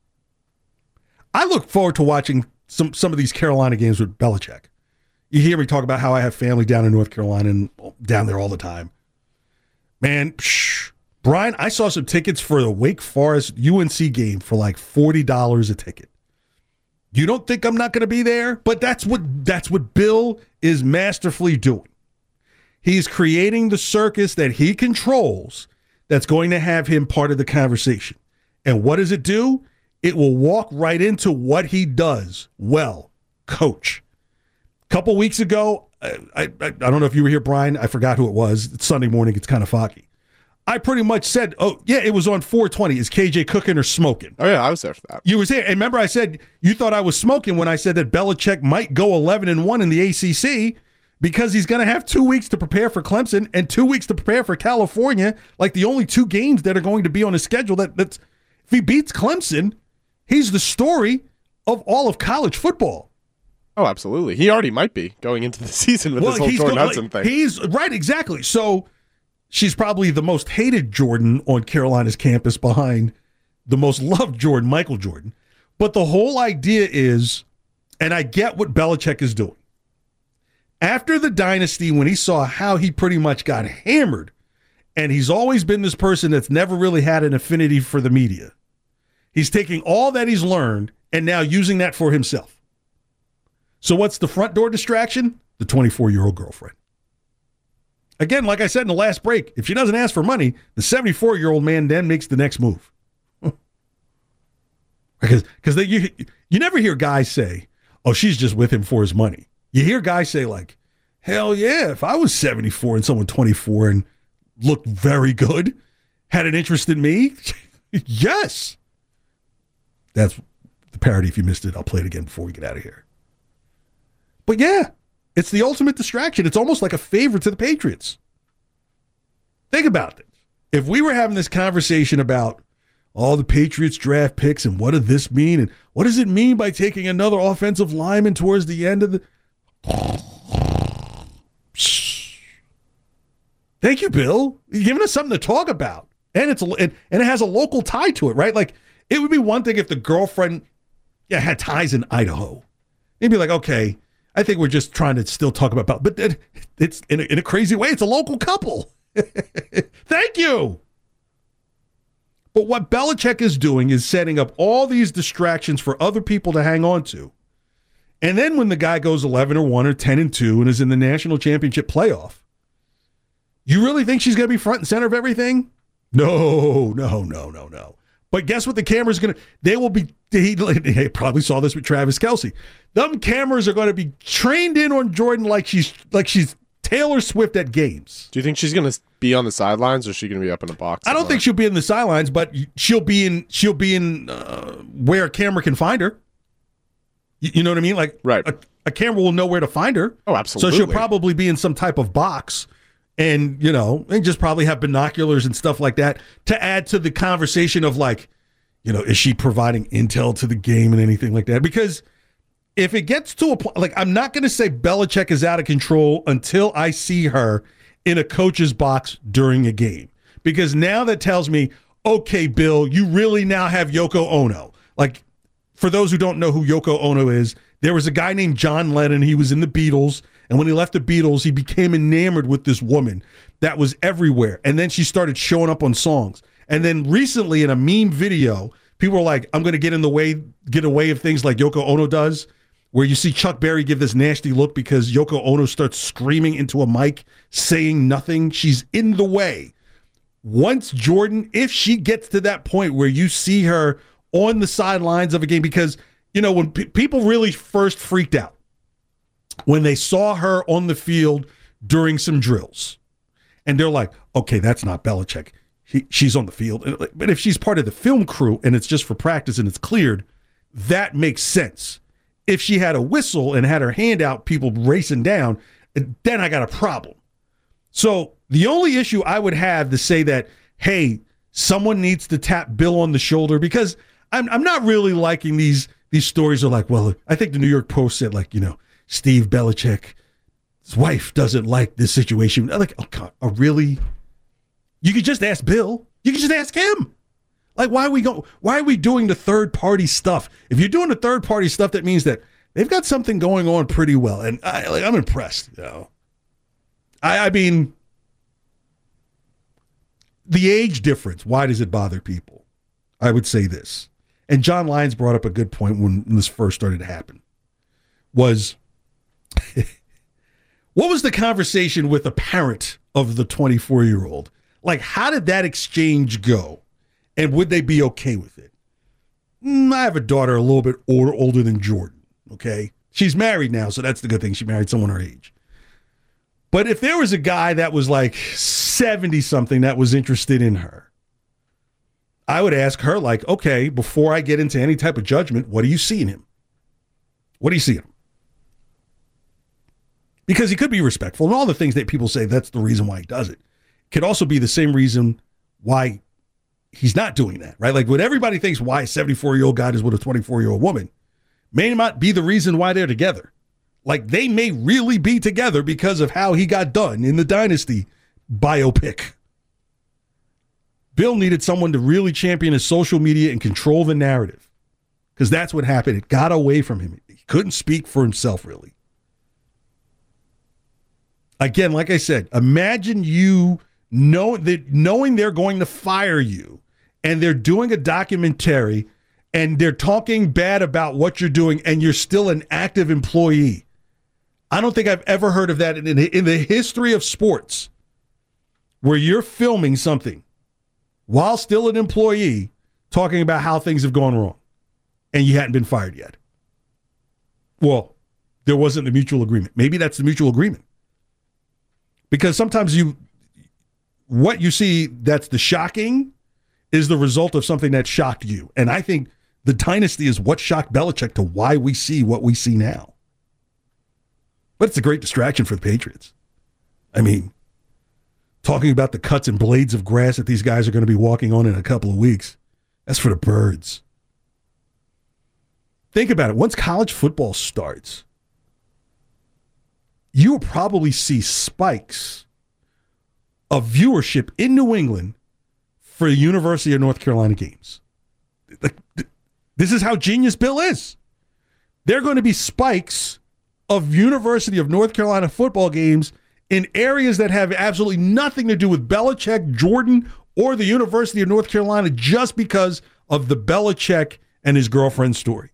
I look forward to watching some, some of these Carolina games with Belichick. You hear me talk about how I have family down in North Carolina and down there all the time. Man, psh, Brian, I saw some tickets for the Wake Forest U N C game for like forty dollars a ticket. You don't think I'm not going to be there? But that's what that's what Bill is masterfully doing. He's creating the circus that he controls that's going to have him part of the conversation. And what does it do? It will walk right into what he does well, coach. A couple weeks ago, I, I, I don't know if you were here, Brian. I forgot who it was. It's Sunday morning. It's kind of foggy. I pretty much said, oh, yeah, it was on four twenty. Is K J cooking or smoking? Oh, yeah, I was there for that. You was there. And remember I said you thought I was smoking when I said that Belichick might go eleven and one in the A C C because he's going to have two weeks to prepare for Clemson and two weeks to prepare for California, like the only two games that are going to be on his schedule. That that's if he beats Clemson, he's the story of all of college football. Oh, absolutely. He already might be going into the season with well, this whole Jordan Hudson like, thing. He's right, exactly. So she's probably the most hated Jordan on Carolina's campus behind the most loved Jordan, Michael Jordan. But the whole idea is, and I get what Belichick is doing. After the dynasty, when he saw how he pretty much got hammered, and he's always been this person that's never really had an affinity for the media, he's taking all that he's learned and now using that for himself. So what's the front door distraction? the twenty-four-year-old girlfriend. Again, like I said in the last break, if she doesn't ask for money, the seventy-four-year-old man then makes the next move. Because because you you never hear guys say, "Oh, she's just with him for his money." You hear guys say like, "Hell yeah, if I was seventy-four and someone twenty-four and looked very good, had an interest in me, yes." That's the parody. If you missed it, I'll play it again before we get out of here. But yeah, it's the ultimate distraction. It's almost like a favor to the Patriots. Think about it. If we were having this conversation about all the Patriots draft picks and what does this mean and what does it mean by taking another offensive lineman towards the end of the... Thank you, Bill. You're giving us something to talk about. And it's and, and it has a local tie to it, right? Like, it would be one thing if the girlfriend yeah, had ties in Idaho. They'd be like, okay, I think we're just trying to still talk about... But it, it's in a, in a crazy way, it's a local couple. Thank you. But what Belichick is doing is setting up all these distractions for other people to hang on to. And then when the guy goes eleven or one or ten and two and is in the national championship playoff, you really think she's going to be front and center of everything? No, no, no, no, no. But guess what the camera's going to, they will be, he, he probably saw this with Travis Kelce. Them cameras are going to be trained in on Jordan like she's like she's Taylor Swift at games. Do you think she's going to be on the sidelines or is she going to be up in a box? I don't think she'll be in the sidelines, but she'll be in she'll be in uh, where a camera can find her. You, you know what I mean? Like right. a, a camera will know where to find her. Oh, absolutely. So she'll probably be in some type of box and, you know, and just probably have binoculars and stuff like that to add to the conversation of like, you know, is she providing intel to the game and anything like that? Because if it gets to a point, like, I'm not going to say Belichick is out of control until I see her in a coach's box during a game. Because now that tells me, okay, Bill, you really now have Yoko Ono. Like, for those who don't know who Yoko Ono is, there was a guy named John Lennon. He was in the Beatles. And when he left the Beatles, he became enamored with this woman that was everywhere. And then she started showing up on songs. And then recently in a meme video, people were like, I'm going to get in the way, get away of things like Yoko Ono does, where you see Chuck Berry give this nasty look because Yoko Ono starts screaming into a mic, saying nothing. She's in the way. Once Jordan, if she gets to that point where you see her on the sidelines of a game, because, you know, when pe- people really first freaked out, when they saw her on the field during some drills, and they're like, okay, that's not Belichick. He, she's on the field. But if she's part of the film crew and it's just for practice and it's cleared, that makes sense. If she had a whistle and had her hand out, people racing down, then I got a problem. So the only issue I would have to say that, hey, someone needs to tap Bill on the shoulder, because I'm I'm not really liking these these stories are like, well, I think the New York Post said, like, you know, Steve Belichick's wife doesn't like this situation. I'm like, oh God, oh, really? You could just ask Bill. You could just ask him. Like, why are we go? Why are we doing the third party stuff? If you're doing the third party stuff, that means that they've got something going on pretty well, and I, like, I'm impressed. You know, I, I mean, the age difference. Why does it bother people? I would say this, and John Lyons brought up a good point when this first started to happen. Was what was the conversation with the parent of the twenty-four-year-old? Like, how did that exchange go? And would they be okay with it? Mm, I have a daughter a little bit older, older than Jordan, okay? She's married now, so that's the good thing. She married someone her age. But if there was a guy that was like seventy-something that was interested in her, I would ask her, like, okay, before I get into any type of judgment, what do you see in him? What do you see in him? Because he could be respectful, and all the things that people say that's the reason why he does it. Could also be the same reason why he's not doing that, right? Like, what everybody thinks why a seventy-four-year-old guy is with a twenty-four-year-old woman may not be the reason why they're together. Like, they may really be together because of how he got done in the Dynasty biopic. Bill needed someone to really champion his social media and control the narrative, because that's what happened. It got away from him. He couldn't speak for himself, really. Again, like I said, imagine you know that knowing they're going to fire you and they're doing a documentary and they're talking bad about what you're doing and you're still an active employee. I don't think I've ever heard of that in, in, in the history of sports, where you're filming something while still an employee talking about how things have gone wrong and you hadn't been fired yet. Well, there wasn't a mutual agreement. Maybe that's the mutual agreement. Because sometimes you, what you see that's the shocking is the result of something that shocked you. And I think the dynasty is what shocked Belichick to why we see what we see now. But it's a great distraction for the Patriots. I mean, talking about the cuts and blades of grass that these guys are going to be walking on in a couple of weeks, that's for the birds. Think about it. Once college football starts, you will probably see spikes of viewership in New England for the University of North Carolina games. This is how genius Bill is. There are going to be spikes of University of North Carolina football games in areas that have absolutely nothing to do with Belichick, Jordan, or the University of North Carolina just because of the Belichick and his girlfriend story.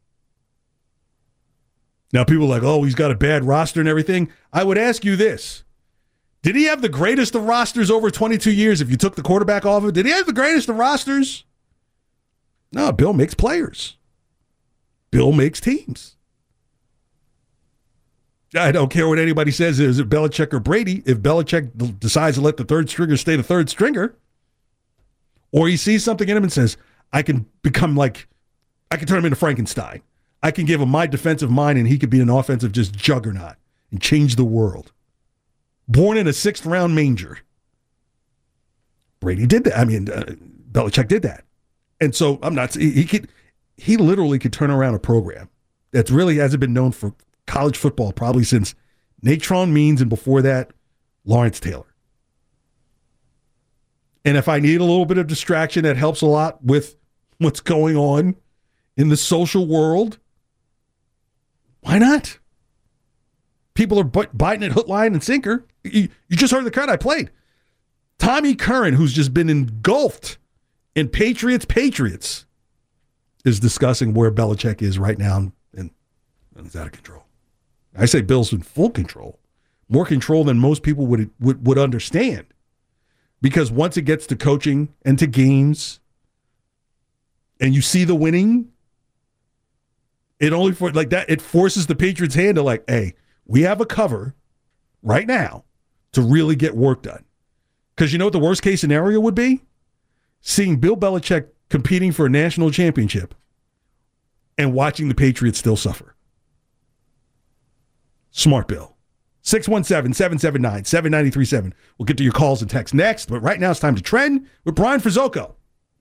Now, people are like, oh, he's got a bad roster and everything. I would ask you this. Did he have the greatest of rosters over twenty-two years if you took the quarterback off of it? Did he have the greatest of rosters? No, Bill makes players. Bill makes teams. I don't care what anybody says. Is it Belichick or Brady? If Belichick decides to let the third stringer stay the third stringer, or he sees something in him and says, I can become like, I can turn him into Frankenstein. I can give him my defensive mind and he could be an offensive just juggernaut and change the world. Born in a sixth round manger. Brady did that. I mean, uh, Belichick did that. And so I'm not, he, he could, he literally could turn around a program that's really hasn't been known for college football probably since Natron Means and before that, Lawrence Taylor. And if I need a little bit of distraction, that helps a lot with what's going on in the social world. Why not? People are biting at hook, line, and sinker. You, you just heard the card I played. Tommy Curran, who's just been engulfed in Patriots, Patriots, is discussing where Belichick is right now, and, and it's out of control. I say Bill's in full control, more control than most people would, would would understand, because once it gets to coaching and to games, and you see the winning, it only for like that it forces the Patriots' hand to like, hey, we have a cover right now to really get work done. Because you know what the worst case scenario would be? Seeing Bill Belichick competing for a national championship and watching the Patriots still suffer. Smart Bill. six one seven, seven seven nine, seven nine three seven. We'll get to your calls and texts next, but right now it's time to trend with Brian Frizzoco.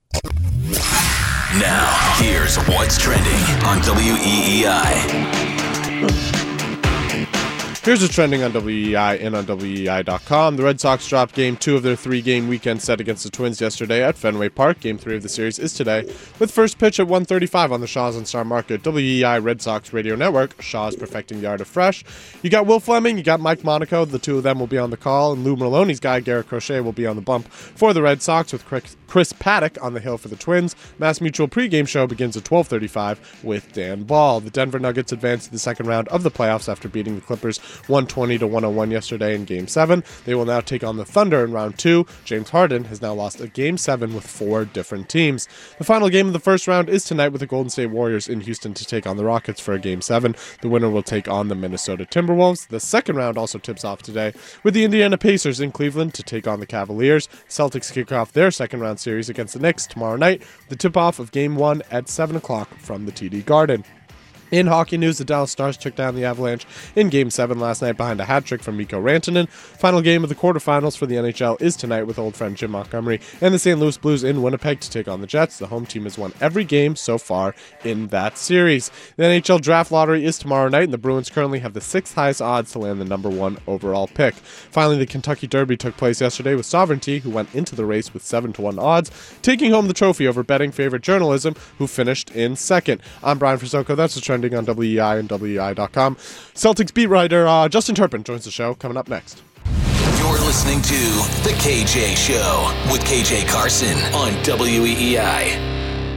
Now, here's what's trending on W E E I. Here's what's trending on W E E I and on W E E I dot com. The Red Sox dropped game two of their three-game weekend set against the Twins yesterday at Fenway Park. Game three of the series is today, with first pitch at one thirty-five on the Shaw's and Star Market. W E E I Red Sox Radio Network. Shaw's perfecting the art of fresh. You got Will Fleming, you got Mike Monaco. The two of them will be on the call, and Lou Merloni's guy, Garrett Crochet, will be on the bump for the Red Sox, with Chris Paddock on the hill for the Twins. Mass Mutual pregame show begins at twelve thirty-five with Dan Ball. The Denver Nuggets advance to the second round of the playoffs after beating the Clippers one twenty to one oh one yesterday in Game seven. They will now take on the Thunder in round two. James Harden has now lost a Game seven with four different teams. The final game of the first round is tonight, with the Golden State Warriors in Houston to take on the Rockets for a Game seven. The winner will take on the Minnesota Timberwolves. The second round also tips off today, with the Indiana Pacers in Cleveland to take on the Cavaliers. Celtics kick off their second round series against the Knicks tomorrow night. The tip-off of Game one at seven o'clock from the T D Garden. In hockey news, the Dallas Stars took down the Avalanche in Game seven last night behind a hat trick from Mikko Rantanen. Final game of the quarterfinals for the N H L is tonight, with old friend Jim Montgomery and the Saint Louis Blues in Winnipeg to take on the Jets. The home team has won every game so far in that series. The N H L draft lottery is tomorrow night, and the Bruins currently have the sixth highest odds to land the number one overall pick. Finally, the Kentucky Derby took place yesterday, with Sovereignty, who went into the race with seven to one odds, taking home the trophy over betting favorite Journalism, who finished in second. I'm Brian Frizzoco. That's what's trending on W E E I and W E E I dot com. Celtics beat writer uh, Justin Turpin joins the show coming up next. You're listening to The K J Show with K J Carson on W E E I.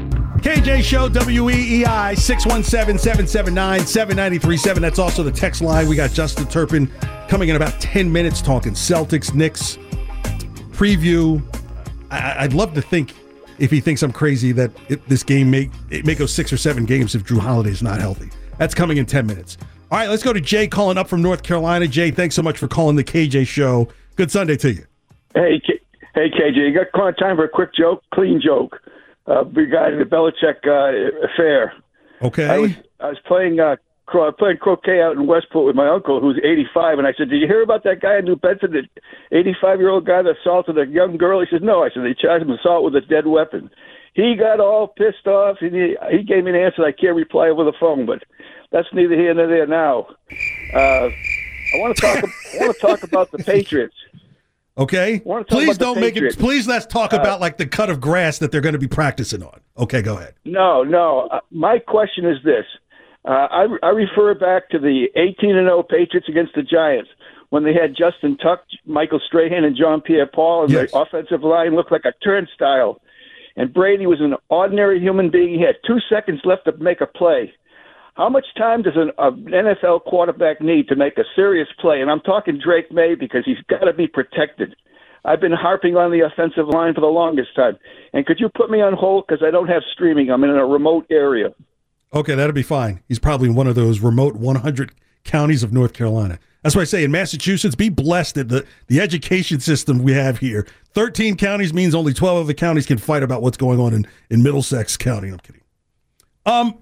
K J Show, W E E I, six one seven, seven seven nine, seven nine three seven. That's also the text line. We got Justin Turpin coming in about ten minutes talking Celtics, Knicks, preview. I, I'd love to think, if he thinks I'm crazy, that it, this game may, it may go six or seven games if Drew Holiday's not healthy. That's coming in ten minutes. All right, let's go to Jay calling up from North Carolina. Jay, thanks so much for calling the K J Show. Good Sunday to you. Hey, K- hey K J, you got time for a quick joke, clean joke? Uh, regarding the Belichick uh, affair. Okay. I was, I was playing uh, cro- playing croquet out in Westport with my uncle, who's eighty-five, and I said, "Did you hear about that guy in New Bedford, the eighty-five-year-old guy that assaulted a young girl?" He says, "No." I said, "They charged him assault with a dead weapon." He got all pissed off, and he, he gave me an answer I can't reply over the phone, but that's neither here nor there now. Uh, I want to talk. I want to talk about the Patriots. Okay. Please don't make it. Please let's talk uh, about like the cut of grass that they're going to be practicing on. Okay, go ahead. No, no. Uh, my question is this: uh, I, I refer back to the eighteen and oh Patriots against the Giants when they had Justin Tuck, Michael Strahan, and John Pierre-Paul, and yes. the offensive line looked like a turnstile. And Brady was an ordinary human being. He had two seconds left to make a play. How much time does an, an N F L quarterback need to make a serious play? And I'm talking Drake May because he's got to be protected. I've been harping on the offensive line for the longest time. And could you put me on hold because I don't have streaming? I'm in a remote area. Okay, that'll be fine. He's probably in one of those remote one hundred counties of North Carolina. That's why I say in Massachusetts, be blessed that the, the education system we have here. thirteen counties means only twelve of the counties can fight about what's going on in, in Middlesex County. I'm kidding. Um...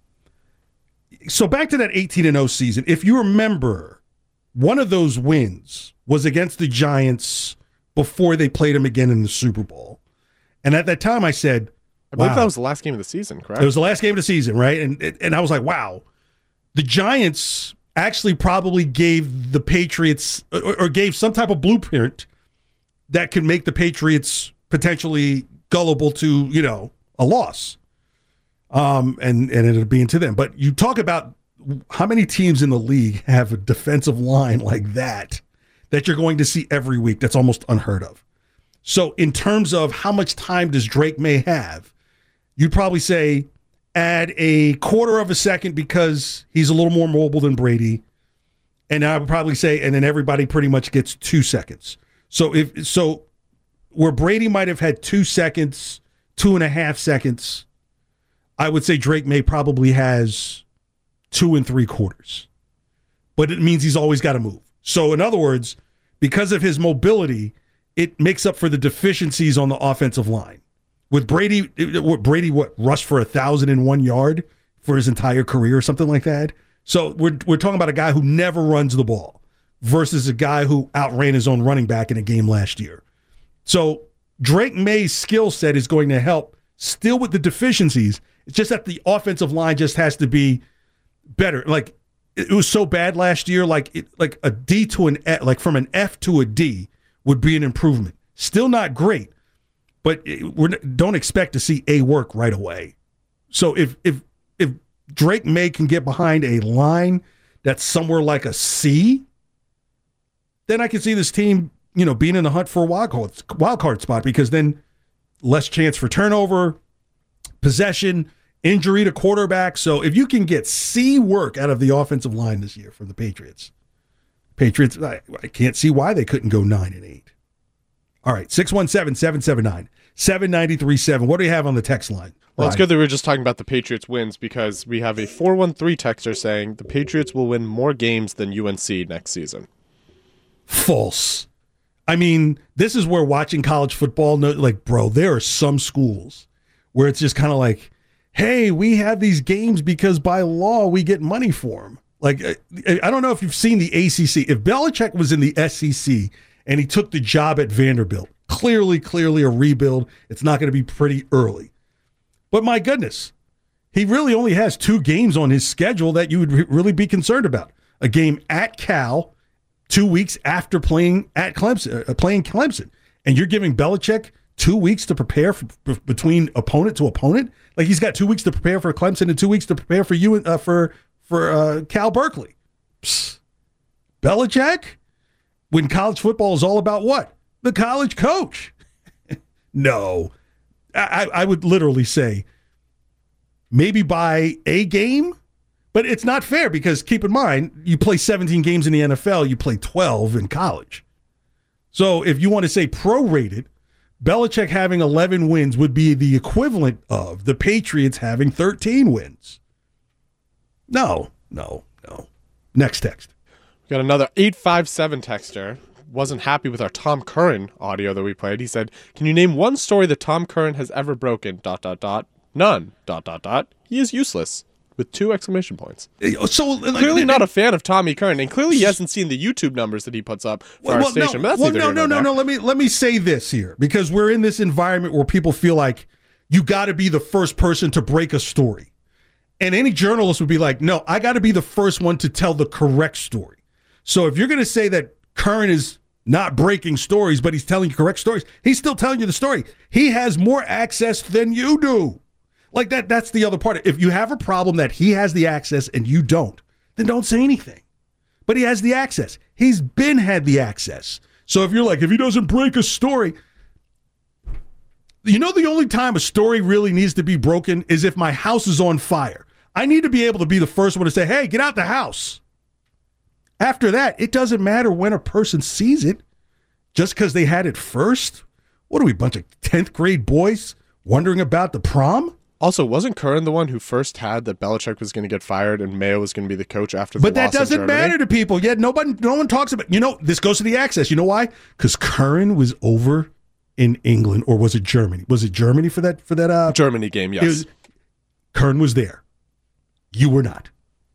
So back to that eighteen and oh season. If you remember, one of those wins was against the Giants before they played them again in the Super Bowl. And at that time I said, I believe wow. that was the last game of the season, correct? It was the last game of the season, right? And and I was like, wow. The Giants actually probably gave the Patriots or, or gave some type of blueprint that could make the Patriots potentially gullible to, you know, a loss. Um, and, and it'll be into them. But you talk about how many teams in the league have a defensive line like that, that you're going to see every week. That's almost unheard of. So in terms of how much time does Drake May have, you'd probably say add a quarter of a second because he's a little more mobile than Brady. And I would probably say, and then everybody pretty much gets two seconds. So if, so where Brady might have had two seconds, two and a half seconds, I would say Drake May probably has two and three quarters, but it means he's always got to move. So in other words, because of his mobility, it makes up for the deficiencies on the offensive line. With Brady, Brady what rushed for a thousand and one yard for his entire career or something like that. So we're we're talking about a guy who never runs the ball versus a guy who outran his own running back in a game last year. So Drake May's skill set is going to help still with the deficiencies. It's just that the offensive line just has to be better. Like it was so bad last year, like it, like a D to an F, like from an F to a D would be an improvement. Still not great, but we don't expect to see A work right away. So if if if Drake May can get behind a line that's somewhere like a C, then I can see this team, you know, being in the hunt for a wild card, wild card spot because then less chance for turnover, possession, injury to quarterback. So if you can get C work out of the offensive line this year for the Patriots, Patriots, I, I can't see why they couldn't go nine and eight. All right, six one seven, seven seven nine, seven nine three seven. What do you have on the text line? Well, it's good that we were just talking about the Patriots wins because we have a four one three texter saying the Patriots will win more games than U N C next season. False. I mean, this is where watching college football, like, bro, there are some schools where it's just kind of like, hey, we have these games because by law we get money for them. Like, I don't know if you've seen the A C C. If Belichick was in the S E C and he took the job at Vanderbilt, clearly, clearly a rebuild. It's not going to be pretty early. But my goodness, he really only has two games on his schedule that you would re- really be concerned about. A game at Cal, two weeks after playing at Clemson, uh, playing Clemson, and you're giving Belichick two weeks to prepare for, for, between opponent to opponent. Like he's got two weeks to prepare for Clemson and two weeks to prepare for you uh, for for uh, Cal Berkeley. Psst. Belichick, when college football is all about what? The college coach. No, I, I would literally say maybe by a game, but it's not fair because keep in mind, you play seventeen games in the N F L, you play twelve in college. So if you want to say prorated, Belichick having eleven wins would be the equivalent of the Patriots having thirteen wins. No, no, no. Next text. We got another eight five seven texter. Wasn't happy with our Tom Curran audio that we played. He said, can you name one story that Tom Curran has ever broken? Dot, dot, dot. None. Dot, dot, dot. He is useless. With two exclamation points. So clearly not a fan of Tommy Curran, and clearly he hasn't seen the YouTube numbers that he puts up for well, our well, station. No, but that's well, neither no, here no, nor no, there. no. Let me let me say this here because we're in this environment where people feel like you got to be the first person to break a story, and any journalist would be like, "No, I got to be the first one to tell the correct story." So if you're going to say that Curran is not breaking stories, but he's telling you correct stories, he's still telling you the story. He has more access than you do. Like that, that's the other part. If you have a problem that he has the access and you don't, then don't say anything. But he has the access. He's been had the access. So if you're like, if he doesn't break a story, you know, the only time a story really needs to be broken is if my house is on fire. I need to be able to be the first one to say, hey, get out the house. After that, it doesn't matter when a person sees it. Just because they had it first? What are we, a bunch of tenth grade boys wondering about the prom? Also, wasn't Curran the one who first had that Belichick was going to get fired and Mayo was going to be the coach after the But loss that doesn't matter to people. Yet nobody, no one talks about. You know, this goes to the access. You know why? Because Curran was over in England, or was it Germany? Was it Germany for that? For that uh, Germany game? Yes. Was, Curran was there. You were not.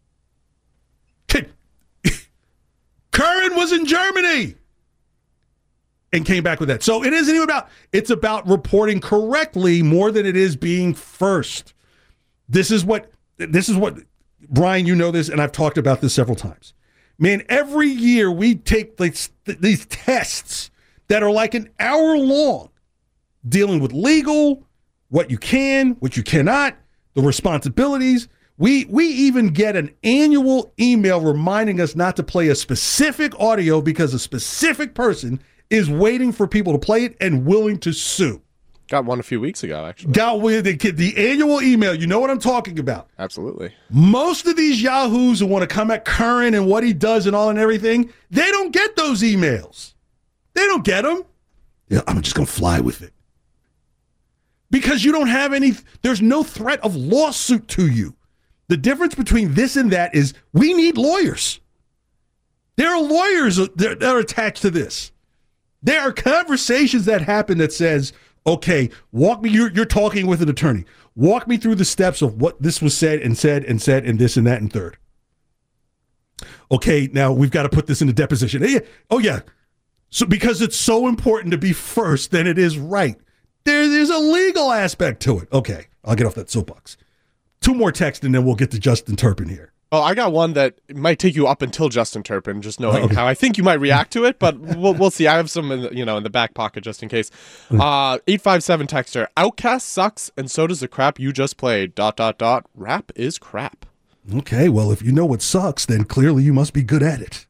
Curran was in Germany and came back with that. So it isn't even about, it's about reporting correctly more than it is being first. This is what, this is what, Brian, you know this, and I've talked about this several times. Man, every year we take these, these tests that are like an hour long, dealing with legal, what you can, what you cannot, the responsibilities. We we even get an annual email reminding us not to play a specific audio because a specific person is waiting for people to play it and willing to sue. Got one a few weeks ago, actually. Got with the, the annual email. You know what I'm talking about. Absolutely. Most of these yahoos who want to come at Curran and what he does and all and everything, they don't get those emails. They don't get them. Yeah, I'm just going to fly with it. Because you don't have any, there's no threat of lawsuit to you. The difference between this and that is we need lawyers. There are lawyers that are attached to this. There are conversations that happen that says, okay, walk me, you're, you're talking with an attorney. Walk me through the steps of what this was said and said and said and this and that and third. Okay, now we've got to put this in a deposition. Hey, oh, yeah. So because it's so important to be first, then it is right. There, there's a legal aspect to it. Okay, I'll get off that soapbox. Two more texts, and then we'll get to Justin Turpin here. Oh, I got one that might take you up until Justin Turpin, just knowing okay. how I think you might react to it, but we'll we'll see. I have some, in the, you know, in the back pocket just in case. Uh, eight five seven texter, Outcast sucks, and so does the crap you just played. Dot dot dot. Rap is crap. Okay, well, if you know what sucks, then clearly you must be good at it.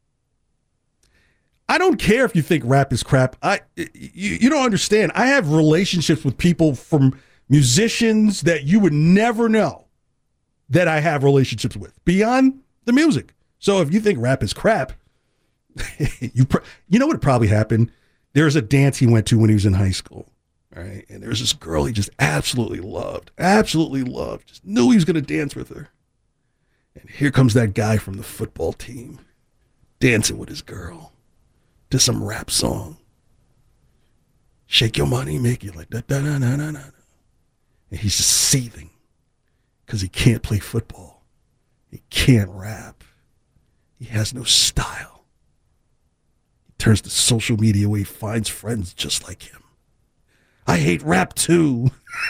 I don't care if you think rap is crap. I you, you don't understand. I have relationships with people from musicians that you would never know that I have relationships with beyond the music. So if you think rap is crap, you pr- you know what probably happened? There's a dance he went to when he was in high school, all right? And there was this girl he just absolutely loved, absolutely loved, just knew he was going to dance with her. And here comes that guy from the football team dancing with his girl to some rap song. Shake your money, make you like that, da da da da da. And he's just seething because he can't play football. He can't rap. He has no style. He turns to social media where he finds friends just like him. I hate rap too.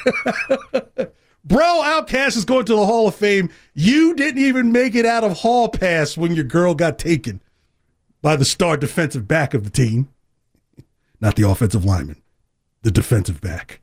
Bro, Outkast is going to the Hall of Fame. You didn't even make it out of Hall Pass when your girl got taken by the star defensive back of the team. Not the offensive lineman, the defensive back.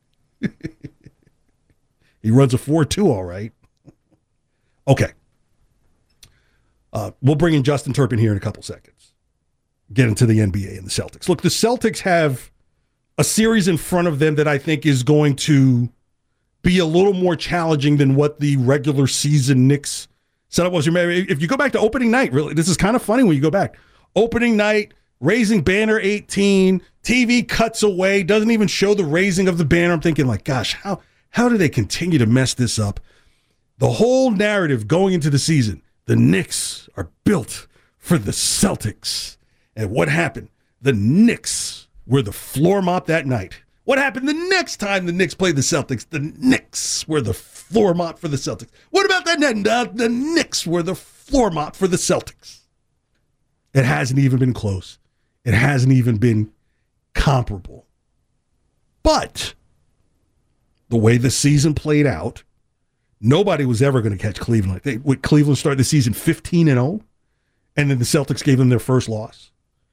He runs a four two, all right. Okay. Uh, we'll bring in Justin Turpin here in a couple seconds. Get into the N B A and the Celtics. Look, the Celtics have a series in front of them that I think is going to be a little more challenging than what the regular season Knicks setup was. Remember, if you go back to opening night, really, this is kind of funny when you go back. Opening night, raising banner eighteen, T V cuts away, doesn't even show the raising of the banner. I'm thinking, like, gosh, how how do they continue to mess this up? The whole narrative going into the season, the Knicks are built for the Celtics. And what happened? The Knicks were the floor mop that night. What happened the next time the Knicks played the Celtics? The Knicks were the floor mop for the Celtics. What about that night? The, the Knicks were the floor mop for the Celtics. It hasn't even been close. It hasn't even been comparable. But the way the season played out, nobody was ever going to catch Cleveland. They, would Cleveland start the season fifteen and oh, and then the Celtics gave them their first loss?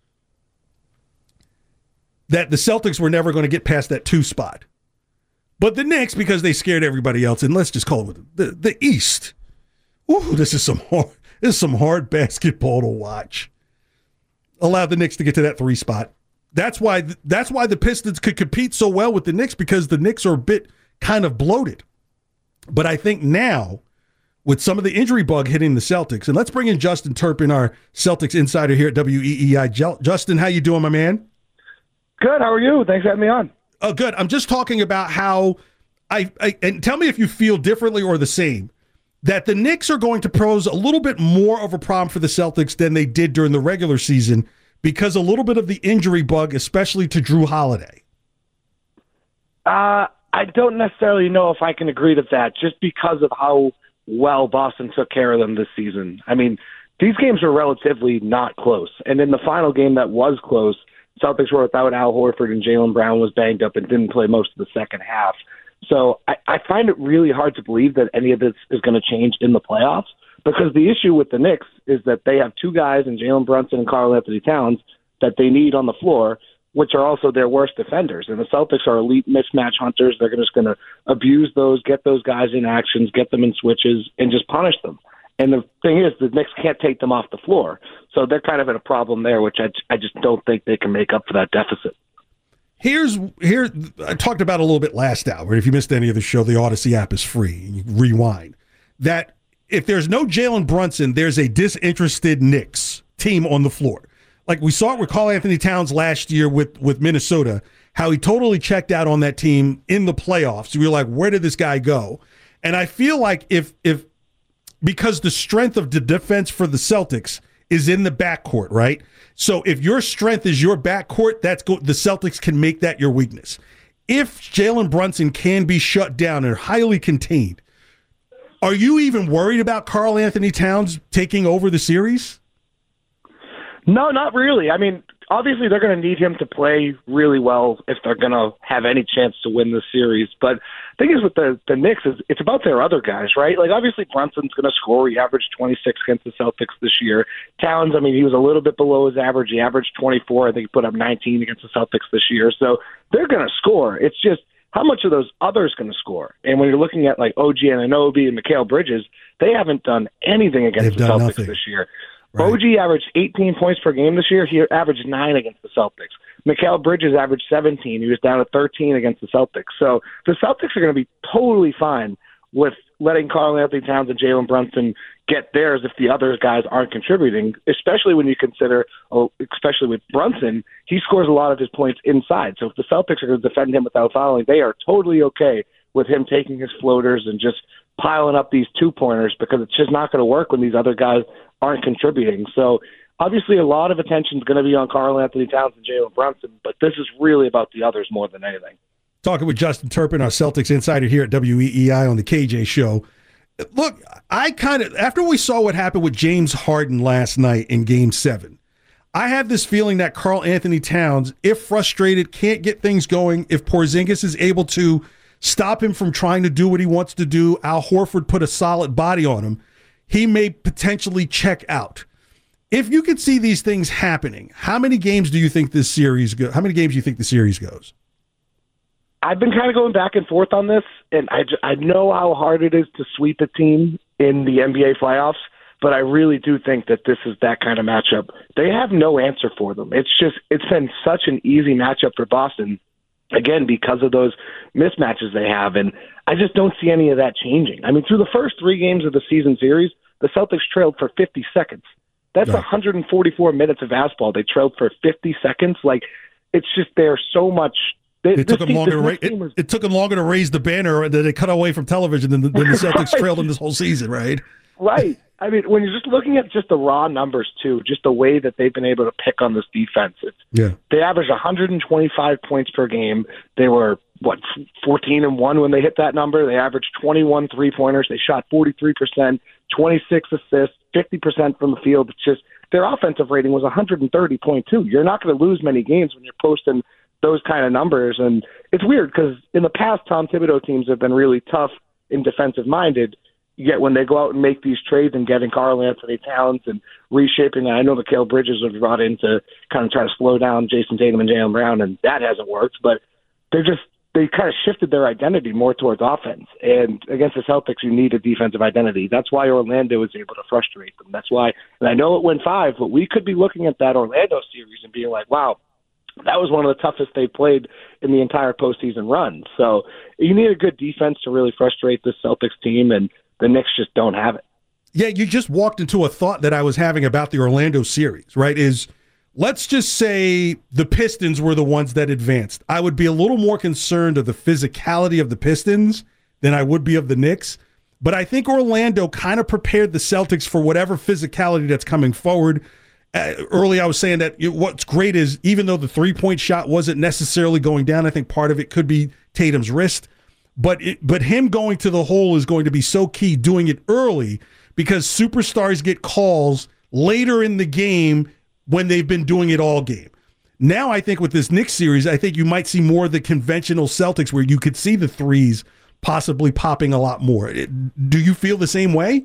That the Celtics were never going to get past that two spot. But the Knicks, because they scared everybody else, and let's just call it the, the East. Ooh, this is some hard, this is some hard basketball to watch. Allowed the Knicks to get to that three spot. That's why that's why the Pistons could compete so well with the Knicks, because the Knicks are a bit kind of bloated. But I think now, with some of the injury bug hitting the Celtics, and let's bring in Justin Turpin, our Celtics insider here at W E E I. Justin, how you doing, my man? Good. How are you? Thanks for having me on. Oh, good. I'm just talking about how I, I and tell me if you feel differently or the same, that the Knicks are going to pose a little bit more of a problem for the Celtics than they did during the regular season because a little bit of the injury bug, especially to Drew Holiday. Uh, I don't necessarily know if I can agree to that, just because of how well Boston took care of them this season. I mean, these games are relatively not close. And in the final game that was close, Celtics were without Al Horford and Jaylen Brown was banged up and didn't play most of the second half. So I, I find it really hard to believe that any of this is going to change in the playoffs, because the issue with the Knicks is that they have two guys in Jalen Brunson and Karl Anthony Towns that they need on the floor, which are also their worst defenders. And the Celtics are elite mismatch hunters. They're just going to abuse those, get those guys in actions, get them in switches, and just punish them. And the thing is, the Knicks can't take them off the floor. So they're kind of in a problem there, which I, I just don't think they can make up for that deficit. Here's here I talked about a little bit last hour. If you missed any of the show, the Odyssey app is free. You can rewind. That if there's no Jalen Brunson, there's a disinterested Knicks team on the floor. Like we saw it with Karl Anthony Towns last year with, with Minnesota, how he totally checked out on that team in the playoffs. We were like, where did this guy go? And I feel like if if because the strength of the defense for the Celtics is in the backcourt, right? So if your strength is your backcourt, that's go- the Celtics can make that your weakness. If Jalen Brunson can be shut down and highly contained, are you even worried about Karl Anthony Towns taking over the series? No, not really. I mean, obviously they're going to need him to play really well if they're going to have any chance to win the series. But the thing is with the, the Knicks is it's about their other guys, right? Like, obviously Brunson's going to score. He averaged twenty-six against the Celtics this year. Towns, I mean, he was a little bit below his average. He averaged twenty-four. I think he put up nineteen against the Celtics this year. So they're going to score. It's just how much are those others going to score? And when you're looking at like O G Anunoby and Mikal Bridges, they haven't done anything against They've the Celtics nothing. this year. Right. O G averaged eighteen points per game this year. He averaged nine against the Celtics. Mikal Bridges averaged seventeen. He was down to thirteen against the Celtics. So the Celtics are going to be totally fine with letting Karl Anthony Towns and Jalen Brunson get theirs if the other guys aren't contributing, especially when you consider, oh, especially with Brunson, he scores a lot of his points inside. So if the Celtics are going to defend him without fouling, they are totally okay with him taking his floaters and just piling up these two-pointers, because it's just not going to work when these other guys aren't contributing. So obviously a lot of attention is going to be on Karl Anthony Towns and Jalen Brunson, but this is really about the others more than anything. Talking with Justin Turpin, our Celtics insider here at W E E I on the K J Show. Look, I kind of, after we saw what happened with James Harden last night in Game seven, I have this feeling that Karl Anthony Towns, if frustrated, can't get things going, if Porzingis is able to stop him from trying to do what he wants to do, Al Horford put a solid body on him, he may potentially check out. If you could see these things happening, how many games do you think this series go? How many games do you think the series goes? I've been kind of going back and forth on this, and I, I know how hard it is to sweep a team in the N B A playoffs, but I really do think that this is that kind of matchup. They have no answer for them. It's just, it's been such an easy matchup for Boston again, because of those mismatches they have. And I just don't see any of that changing. I mean, through the first three games of the season series, the Celtics trailed for fifty seconds. That's one hundred forty-four minutes of basketball. They trailed for fifty seconds. Like, it's just they're so much. They, it took them team, longer to ra- it, was, it took them longer to raise the banner that they cut away from television than the, than the Celtics right. trailed them this whole season, right? Right. I mean, when you're just looking at just the raw numbers too, just the way that they've been able to pick on this defense, it's, yeah, they averaged one hundred twenty-five points per game. They were what fourteen and one when they hit that number. They averaged twenty-one three pointers. They shot forty-three percent, twenty-six assists, fifty percent from the field. It's just their offensive rating was one hundred thirty point two. You're not going to lose many games when you're posting those kind of numbers. And it's weird because in the past, Tom Thibodeau teams have been really tough and defensive minded. Yet when they go out and make these trades and getting Karl Anthony Towns and reshaping, and I know Mikal Bridges was brought in to kind of try to slow down Jason Tatum and Jaylen Brown, and that hasn't worked. But they're just they kind of shifted their identity more towards offense. And against the Celtics, you need a defensive identity. That's why Orlando was able to frustrate them. That's why, and I know it went five, but we could be looking at that Orlando series and being like, wow, that was one of the toughest they played in the entire postseason run. So you need a good defense to really frustrate this Celtics team, and the Knicks just don't have it. Yeah, you just walked into a thought that I was having about the Orlando series, right? Is let's just say the Pistons were the ones that advanced. I would be a little more concerned of the physicality of the Pistons than I would be of the Knicks. But I think Orlando kind of prepared the Celtics for whatever physicality that's coming forward. Uh, early, I was saying that it, what's great is even though the three-point shot wasn't necessarily going down, I think part of it could be Tatum's wrist. But it, but him going to the hole is going to be so key, doing it early, because superstars get calls later in the game when they've been doing it all game. Now I think with this Knicks series, I think you might see more of the conventional Celtics where you could see the threes possibly popping a lot more. It, do you feel the same way?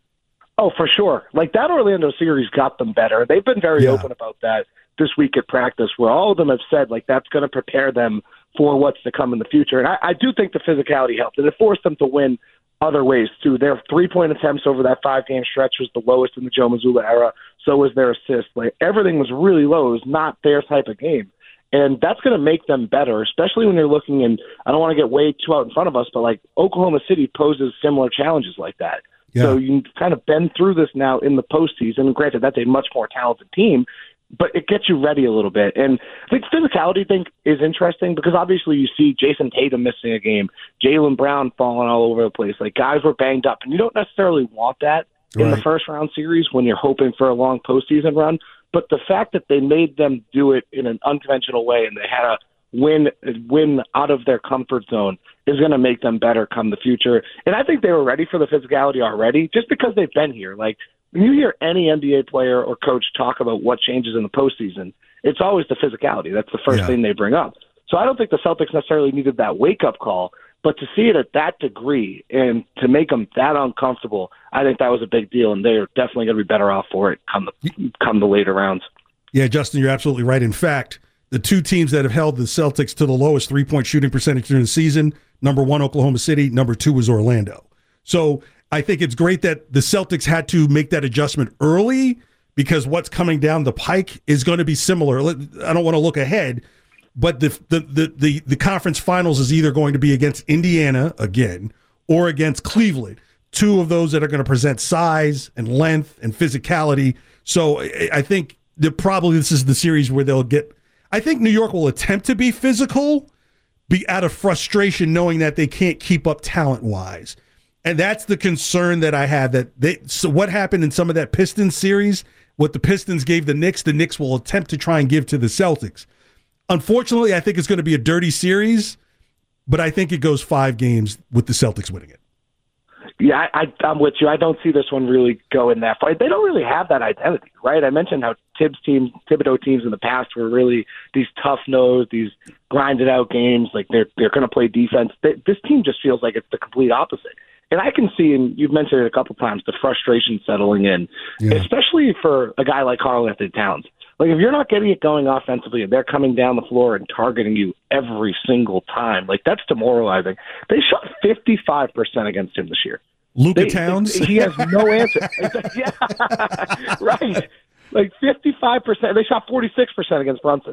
Oh, for sure. Like that Orlando series got them better. They've been very yeah. open about that this week at practice, where all of them have said like that's going to prepare them for what's to come in the future. And I, I do think the physicality helped, and it forced them to win other ways, too. Their three-point attempts over that five-game stretch was the lowest in the Joe Mazzulla era. So was their assist. Like, everything was really low. It was not their type of game. And that's going to make them better, especially when you're looking, and I don't want to get way too out in front of us, but, like, Oklahoma City poses similar challenges like that. Yeah. So you've kind of been through this now in the postseason. Granted, that's a much more talented team, but it gets you ready a little bit. And I think physicality thing is interesting because obviously you see Jason Tatum missing a game, Jaylen Brown falling all over the place. Like guys were banged up, and you don't necessarily want that right. in the first round series when you're hoping for a long postseason run. But the fact that they made them do it in an unconventional way and they had a win win out of their comfort zone is going to make them better come the future. And I think they were ready for the physicality already just because they've been here. Like, when you hear any N B A player or coach talk about what changes in the postseason, it's always the physicality. That's the first yeah. thing they bring up. So I don't think the Celtics necessarily needed that wake-up call, but to see it at that degree and to make them that uncomfortable, I think that was a big deal, and they're definitely going to be better off for it come the, come the later rounds. Yeah, Justin, you're absolutely right. In fact, the two teams that have held the Celtics to the lowest three-point shooting percentage during the season, number one, Oklahoma City, number two was Orlando. So I think it's great that the Celtics had to make that adjustment early because what's coming down the pike is going to be similar. I don't want to look ahead, but the the the the, the conference finals is either going to be against Indiana again or against Cleveland, two of those that are going to present size and length and physicality. So I think that probably this is the series where they'll get – I think New York will attempt to be physical, be out of frustration knowing that they can't keep up talent-wise. And that's the concern that I have. That they so what happened in some of that Pistons series, what the Pistons gave the Knicks, the Knicks will attempt to try and give to the Celtics. Unfortunately, I think it's going to be a dirty series, but I think it goes five games with the Celtics winning it. Yeah, I, I, I'm with you. I don't see this one really going that far. They don't really have that identity, right? I mentioned how Tibbs teams, Thibodeau teams in the past were really these tough-nosed, these grinded-out games. Like they're they're going to play defense. They, this team just feels like it's the complete opposite. And I can see, and you've mentioned it a couple times, the frustration settling in, yeah. especially for a guy like Karl Anthony Towns. Like, if you're not getting it going offensively and they're coming down the floor and targeting you every single time, like, that's demoralizing. They shot fifty-five percent against him this year. Luka they, Towns? They, he has no answer. yeah, right. Like, fifty-five percent. They shot forty-six percent against Brunson.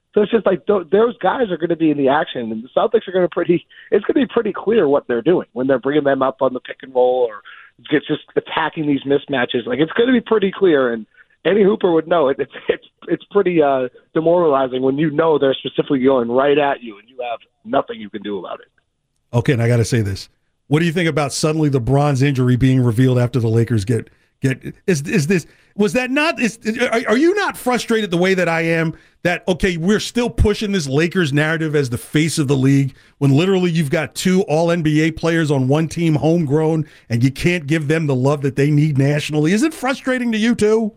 So it's just like th- those guys are going to be in the action, and the Celtics are going to pretty. It's going to be pretty clear what they're doing when they're bringing them up on the pick and roll or get just attacking these mismatches. Like it's going to be pretty clear, and any hooper would know it. It's it's it's pretty uh, demoralizing when you know they're specifically going right at you, and you have nothing you can do about it. Okay, and I got to say this: what do you think about suddenly the Bron's injury being revealed after the Lakers get get? Is is this was that not? Is are, are you not frustrated the way that I am? That, okay, we're still pushing this Lakers narrative as the face of the league when literally you've got two all N B A players on one team, homegrown, and you can't give them the love that they need nationally. Is it frustrating to you too?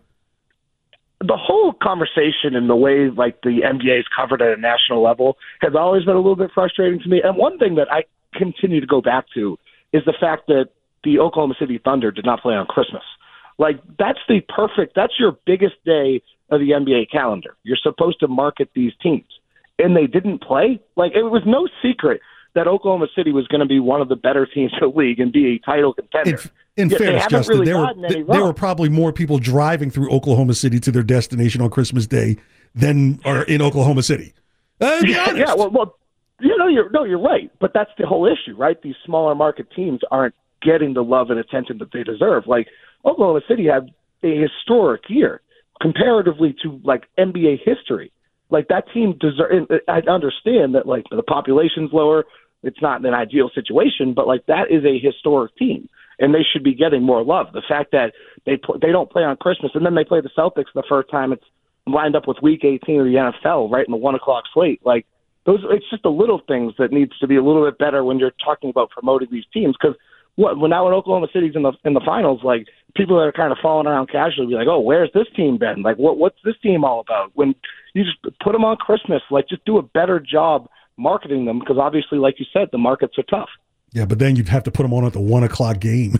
The whole conversation and the way like the N B A is covered at a national level has always been a little bit frustrating to me. And one thing that I continue to go back to is the fact that the Oklahoma City Thunder did not play on Christmas. Like, that's the perfect, that's your biggest day of the N B A calendar. You're supposed to market these teams, and they didn't play. Like, it was no secret that Oklahoma City was going to be one of the better teams in the league and be a title contender. In, in Yet fairness, Justin, really there, were, th- there were probably more people driving through Oklahoma City to their destination on Christmas Day than are in Oklahoma City. Uh, be yeah, honest. yeah, well, well, you know, you're no, you're right, but that's the whole issue, right? These smaller market teams aren't getting the love and attention that they deserve. Like, Oklahoma City had a historic year comparatively to like N B A history. Like, that team deserve. I understand that like the population's lower, it's not an ideal situation, but like that is a historic team, and they should be getting more love. The fact that they pl- they don't play on Christmas and then they play the Celtics the first time it's lined up with Week eighteen of the N F L, right in the one o'clock slate. Like those, it's just the little things that needs to be a little bit better when you're talking about promoting these teams. Because what when now when Oklahoma City's in the in the finals, like people that are kind of falling around casually be like, oh, where's this team been? Like, what what's this team all about? When you just put them on Christmas, like just do a better job marketing them, because obviously, like you said, the markets are tough. Yeah, but then you'd have to put them on at the one o'clock game.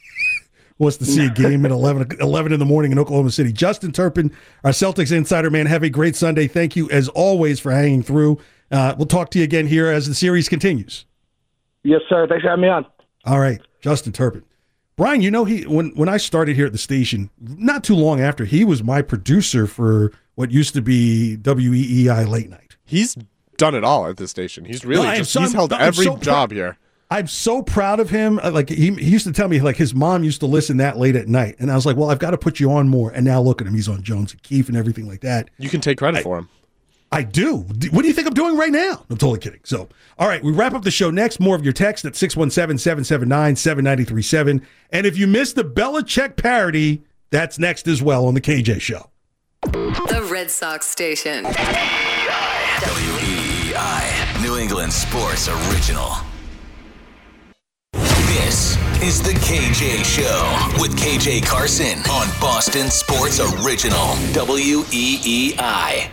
Wants to see a game at eleven, eleven in the morning in Oklahoma City. Justin Turpin, our Celtics insider, man, have a great Sunday. Thank you, as always, for hanging through. Uh, we'll talk to you again here as the series continues. Yes, sir. Thanks for having me on. All right, Justin Turpin. Brian, you know, he when, when I started here at the station, not too long after, he was my producer for what used to be W E E I Late Night. He's done it all at this station. He's really No, just, so, he's held I'm every so job pr- here. I'm so proud of him. Like he, he used to tell me, like his mom used to listen that late at night, and I was like, well, I've got to put you on more. And now look at him; he's on Jones and Keefe and everything like that. You can take credit I, for him. I do. What do you think I'm doing right now? I'm totally kidding. So, all right, we wrap up the show next. More of your text at six one seven, seven seven nine, seven nine three seven. And if you missed the Belichick parody, that's next as well on the K J Show. The Red Sox station. W E E I, New England Sports Original. This is the K J Show with K J Carson on Boston Sports Original, W E E I.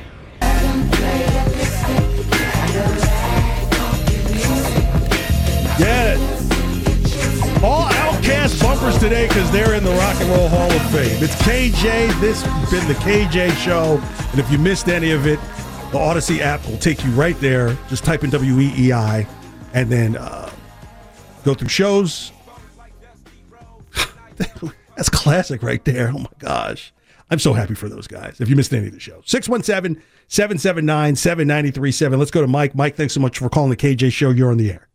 Yeah. All Outcast bumpers today because they're in the Rock and Roll Hall of Fame. It's K J. This has been the K J Show. And if you missed any of it, the Odyssey app will take you right there. Just type in W E E I and then uh, go through shows. That's classic right there. Oh, my gosh. I'm so happy for those guys. If you missed any of the show. six one seven, seven seven nine, seven nine three seven. Let's go to Mike. Mike, thanks so much for calling the K J Show. You're on the air.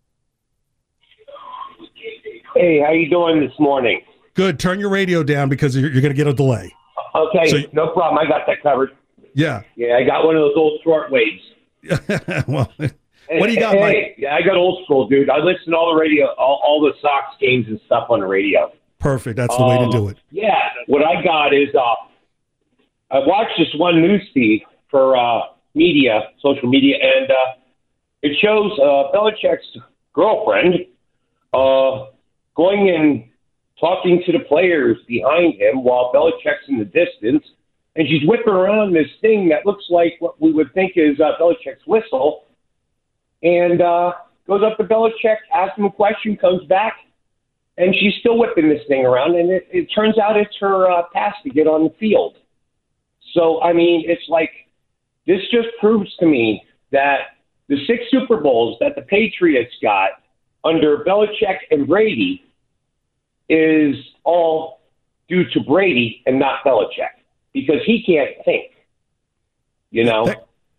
Hey, how you doing this morning? Good. Turn your radio down because you're, you're going to get a delay. Okay, So- no problem. I got that covered. Yeah. Yeah, I got one of those old short waves. Well, what do you got, hey, Mike? Yeah, I got old school, dude. I listen to all the radio, all, all the Sox games and stuff on the radio. Perfect. That's the way to Um, do it. Yeah, what I got is uh, I watched this one news feed for uh, media, social media, and uh, it shows uh, Belichick's girlfriend uh, going and talking to the players behind him while Belichick's in the distance, and she's whipping around this thing that looks like what we would think is uh, Belichick's whistle, and uh, goes up to Belichick, asks him a question, comes back, and she's still whipping this thing around, and it, it turns out it's her uh, pass to get on the field. So, I mean, it's like, this just proves to me that the six Super Bowls that the Patriots got under Belichick and Brady is all due to Brady and not Belichick, because he can't think, you know? That,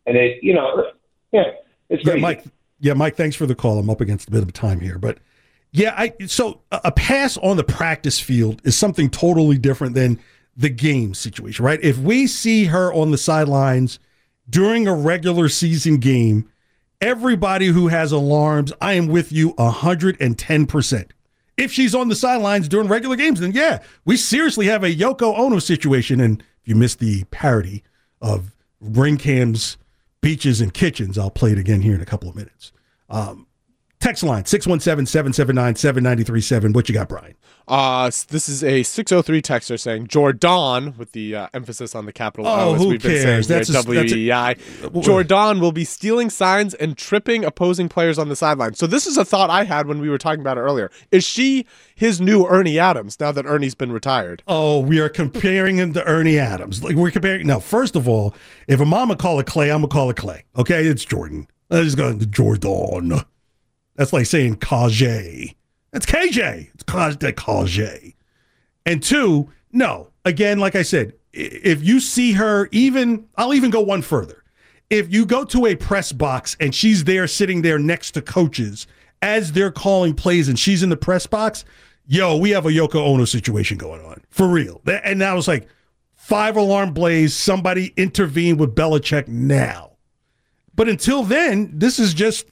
And it, you know, yeah, it's yeah, crazy. Mike. Yeah, Mike. Thanks for the call. I'm up against a bit of time here, but yeah, I so a pass on the practice field is something totally different than the game situation, right? If we see her on the sidelines during a regular season game, everybody who has alarms, I am with you one hundred ten percent. If she's on the sidelines during regular games, then yeah, we seriously have a Yoko Ono situation. And if you missed the parody of Ring Cam's Beaches and Kitchens, I'll play it again here in a couple of minutes. Um, text line, six one seven, seven seven nine, seven nine three seven. What you got, Brian? Uh, this is a six oh three texter saying Jordan, with the uh, emphasis on the capital Oh, O, as who we've been cares? saying That's here a- at W E I. that's a- Jordan will be stealing signs and tripping opposing players on the sideline. So this is a thought I had when we were talking about it earlier. Is she his new Ernie Adams now that Ernie's been retired? Oh, we are comparing him to Ernie Adams. Like we're comparing. Now, first of all, if a mama call it Clay, I'm gonna call it Clay. Okay, it's Jordan. I just going to Jordan. That's like saying Kajay. That's K J. It's Kajay. And two, no. Again, like I said, if you see her, even I'll even go one further. If you go to a press box and she's there sitting there next to coaches as they're calling plays and she's in the press box, yo, we have a Yoko Ono situation going on. For real. And that was like five alarm blaze, somebody intervene with Belichick now. But until then, this is just,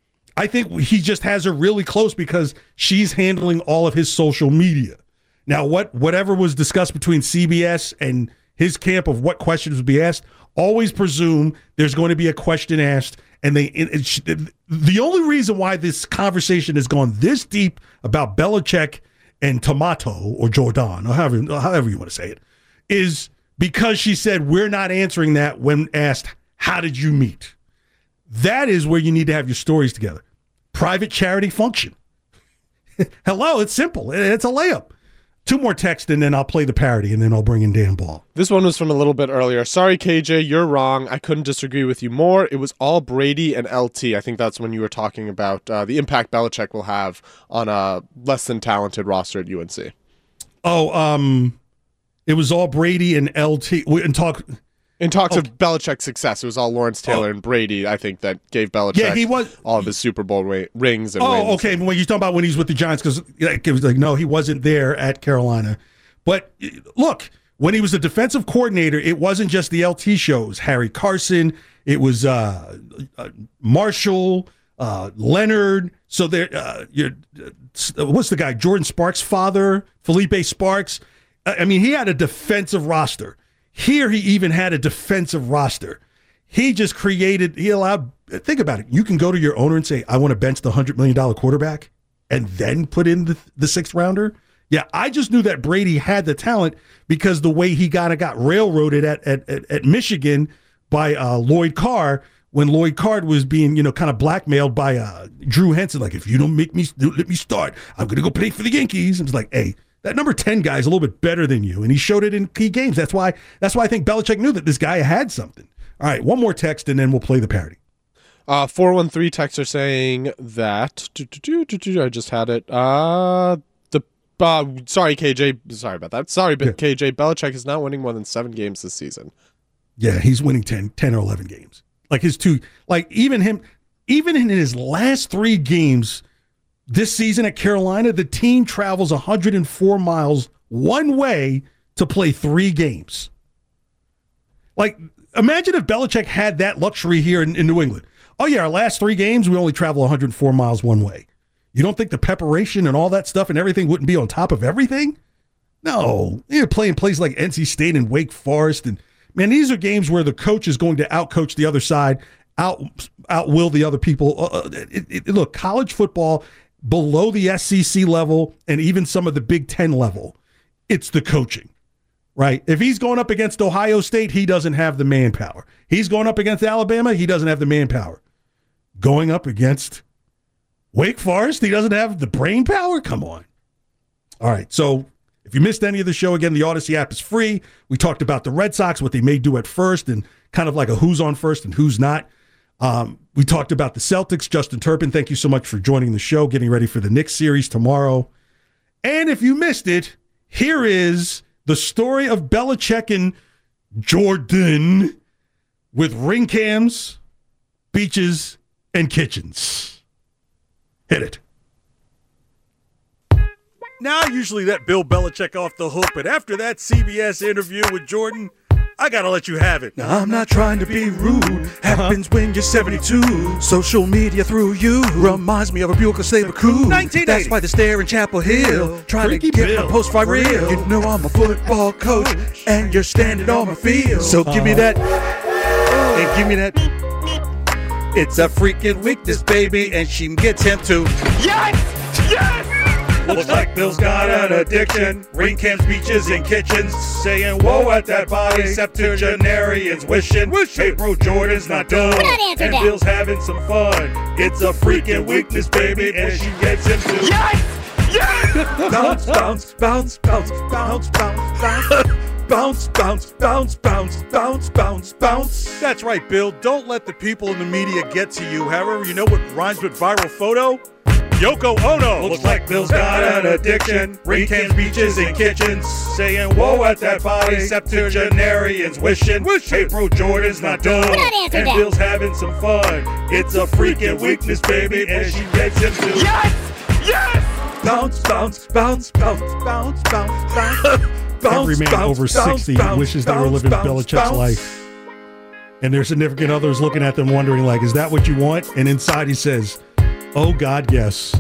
I think he just has her really close because she's handling all of his social media. Now, what whatever was discussed between C B S and his camp of what questions would be asked, always presume there's going to be a question asked. And they it, it, the only reason why this conversation has gone this deep about Belichick and Tomato or Jordan, or however, however you want to say it, is because she said, we're not answering that when asked, how did you meet? That is where you need to have your stories together. Private charity function. Hello, it's simple. It's a layup. Two more texts, and then I'll play the parody, and then I'll bring in Dan Ball. This one was from a little bit earlier. Sorry, K J, you're wrong. I couldn't disagree with you more. It was all Brady and L T. I think that's when you were talking about uh, the impact Belichick will have on a less than talented roster at U N C. Oh, um, it was all Brady and L T. We, and talk... In talks Okay. of Belichick's success, it was all Lawrence Taylor Oh. and Brady, I think, that gave Belichick Yeah, he was- all of his Super Bowl ri- rings and Oh, wins. okay. When you're talking about when he's with the Giants, because like, it was like, no, he wasn't there at Carolina. But look, when he was the defensive coordinator, it wasn't just the L T shows. Harry Carson, it was uh, uh, Marshall, uh, Leonard. So there, uh, you're, uh, what's the guy? Jordan Sparks' father, Felipe Sparks. I mean, he had a defensive roster. Here, he even had a defensive roster. He just created, he allowed, think about it. You can go to your owner and say, I want to bench the one hundred million dollars quarterback and then put in the, the sixth rounder. Yeah, I just knew that Brady had the talent because the way he got got railroaded at at, at, at Michigan by uh, Lloyd Carr when Lloyd Carr was being, you know, kind of blackmailed by uh, Drew Henson. Like, if you don't make me, let me start, I'm going to go play for the Yankees. And it's like, hey, that number ten guy is a little bit better than you, and he showed it in key games. That's why. That's why I think Belichick knew that this guy had something. All right, one more text, and then we'll play the parody. Uh, four one three texter saying that. Do, do, do, do, do, I just had it. Uh, the uh, sorry, K J. Sorry about that. Sorry, but Yeah. K J. Belichick is not winning more than seven games this season. Yeah, he's winning ten, ten or eleven games. Like his two, like even him, even in his last three games this season at Carolina, the team travels one hundred four miles one way to play three games. Like, imagine if Belichick had that luxury here in, in New England. Oh, yeah, our last three games, we only travel one hundred four miles one way. You don't think the preparation and all that stuff and everything wouldn't be on top of everything? No. You're playing places like N C State and Wake Forest. And, man, these are games where the coach is going to outcoach the other side, out outwill the other people. Uh, it, it, look, college football below the S E C level and even some of the Big Ten level, it's the coaching, right? If he's going up against Ohio State, he doesn't have the manpower. He's going up against Alabama, he doesn't have the manpower. Going up against Wake Forest, he doesn't have the brain power? Come on. All right, so if you missed any of the show, again, the Odyssey app is free. We talked about the Red Sox, what they may do at first, and kind of like a who's on first and who's not. Um, we talked about the Celtics. Justin Turpin, thank you so much for joining the show, getting ready for the Knicks series tomorrow. And if you missed it, here is the story of Belichick and Jordan with ring cams, beaches, and kitchens. Hit it. Now, usually that Bill Belichick off the hook, but after that C B S interview with Jordan, I gotta let you have it. Now, I'm not trying to be rude. Happens uh-huh. when you're seventy-two. Social media through you reminds me of a Buick LeSabre Coupe. nineteen eighty. That's why they're staring Chapel Hill, trying Freaky to get Bill. my post fight real. real. You know I'm a football coach, and you're standing on my field. So uh-huh. give me that, and give me that. It's a freaking weakness, baby, and she gets him too. Yes! Yes! Looks like Bill's got an addiction. Ring cams, beaches, and kitchens. Saying whoa at that body. Septuagenarians wishing. Hey, bro, Jordan's not done. And that. Bill's having some fun. It's a freaking weakness, baby, and she gets him too. Yes! Yes! Bounce, bounce, bounce, bounce, bounce, bounce, bounce. Bounce, bounce, bounce, bounce, bounce, bounce, bounce. That's right, Bill. Don't let the people in the media get to you. However, you know what rhymes with viral photo? Yoko Ono. Looks like Bill's got an addiction. Ring cams, beaches, and kitchens. Saying whoa at that body. Septuagenarians wishing. Hey, bro, Jordan's not done. And that. Bill's having some fun. It's a freaking weakness, baby, and she gets him too. Yes! Yes! Bounce, bounce, bounce, bounce, bounce, bounce, bounce. Every man bounce, over sixty bounce, wishes bounce, they were living bounce, Belichick's bounce. life. And their significant others looking at them wondering, like, is that what you want? And inside he says, oh, God, yes.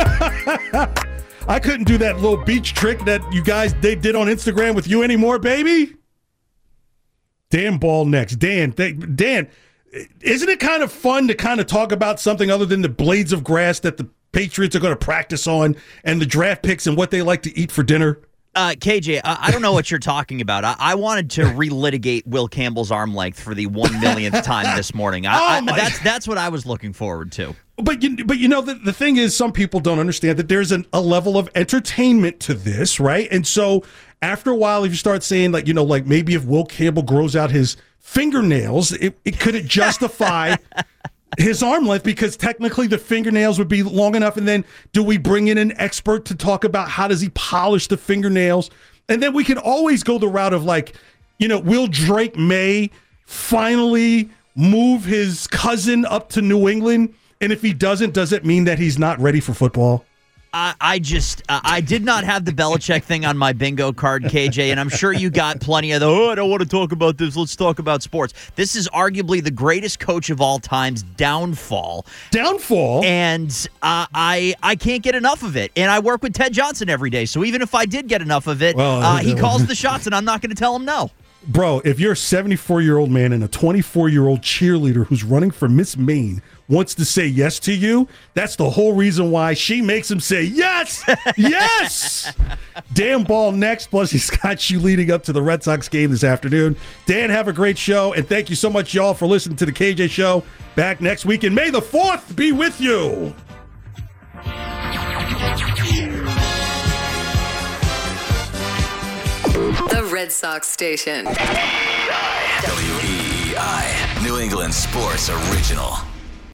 I couldn't do that little beach trick that you guys they did on Instagram with you anymore, baby. Dan Ball next. Dan, th- Dan, isn't it kind of fun to kind of talk about something other than the blades of grass that the Patriots are going to practice on and the draft picks and what they like to eat for dinner? Uh, K J, I, I don't know what you're talking about. I, I wanted to relitigate Will Campbell's arm length for the one millionth time this morning. I, oh I, my. that's that's what I was looking forward to. But you, but you know, the, the thing is, some people don't understand that there's an, a level of entertainment to this, right? And so after a while, if you start saying, like, you know, like maybe if Will Campbell grows out his fingernails, it, it could it justify his arm length, because technically the fingernails would be long enough. And then do we bring in an expert to talk about how does he polish the fingernails? And then we can always go the route of, like, you know, will Drake May finally move his cousin up to New England? And if he doesn't, does it mean that he's not ready for football? I, I just, uh, I did not have the Belichick thing on my bingo card, K J, and I'm sure you got plenty of the, oh, I don't want to talk about this, let's talk about sports. This is arguably the greatest coach of all time's downfall. Downfall? And uh, I I can't get enough of it. And I work with Ted Johnson every day, so even if I did get enough of it, well, uh, he calls the shots, and I'm not going to tell him no. Bro, if you're a seventy-four-year-old man and a twenty-four-year-old cheerleader who's running for Miss Maine wants to say yes to you, that's the whole reason why she makes him say yes, yes. Dan Ball next, plus he's got you leading up to the Red Sox game this afternoon. Dan, have a great show, and thank you so much, y'all, for listening to the K J Show. Back next week, and May the fourth be with you. The Red Sox Station. W E E I, New England Sports Original.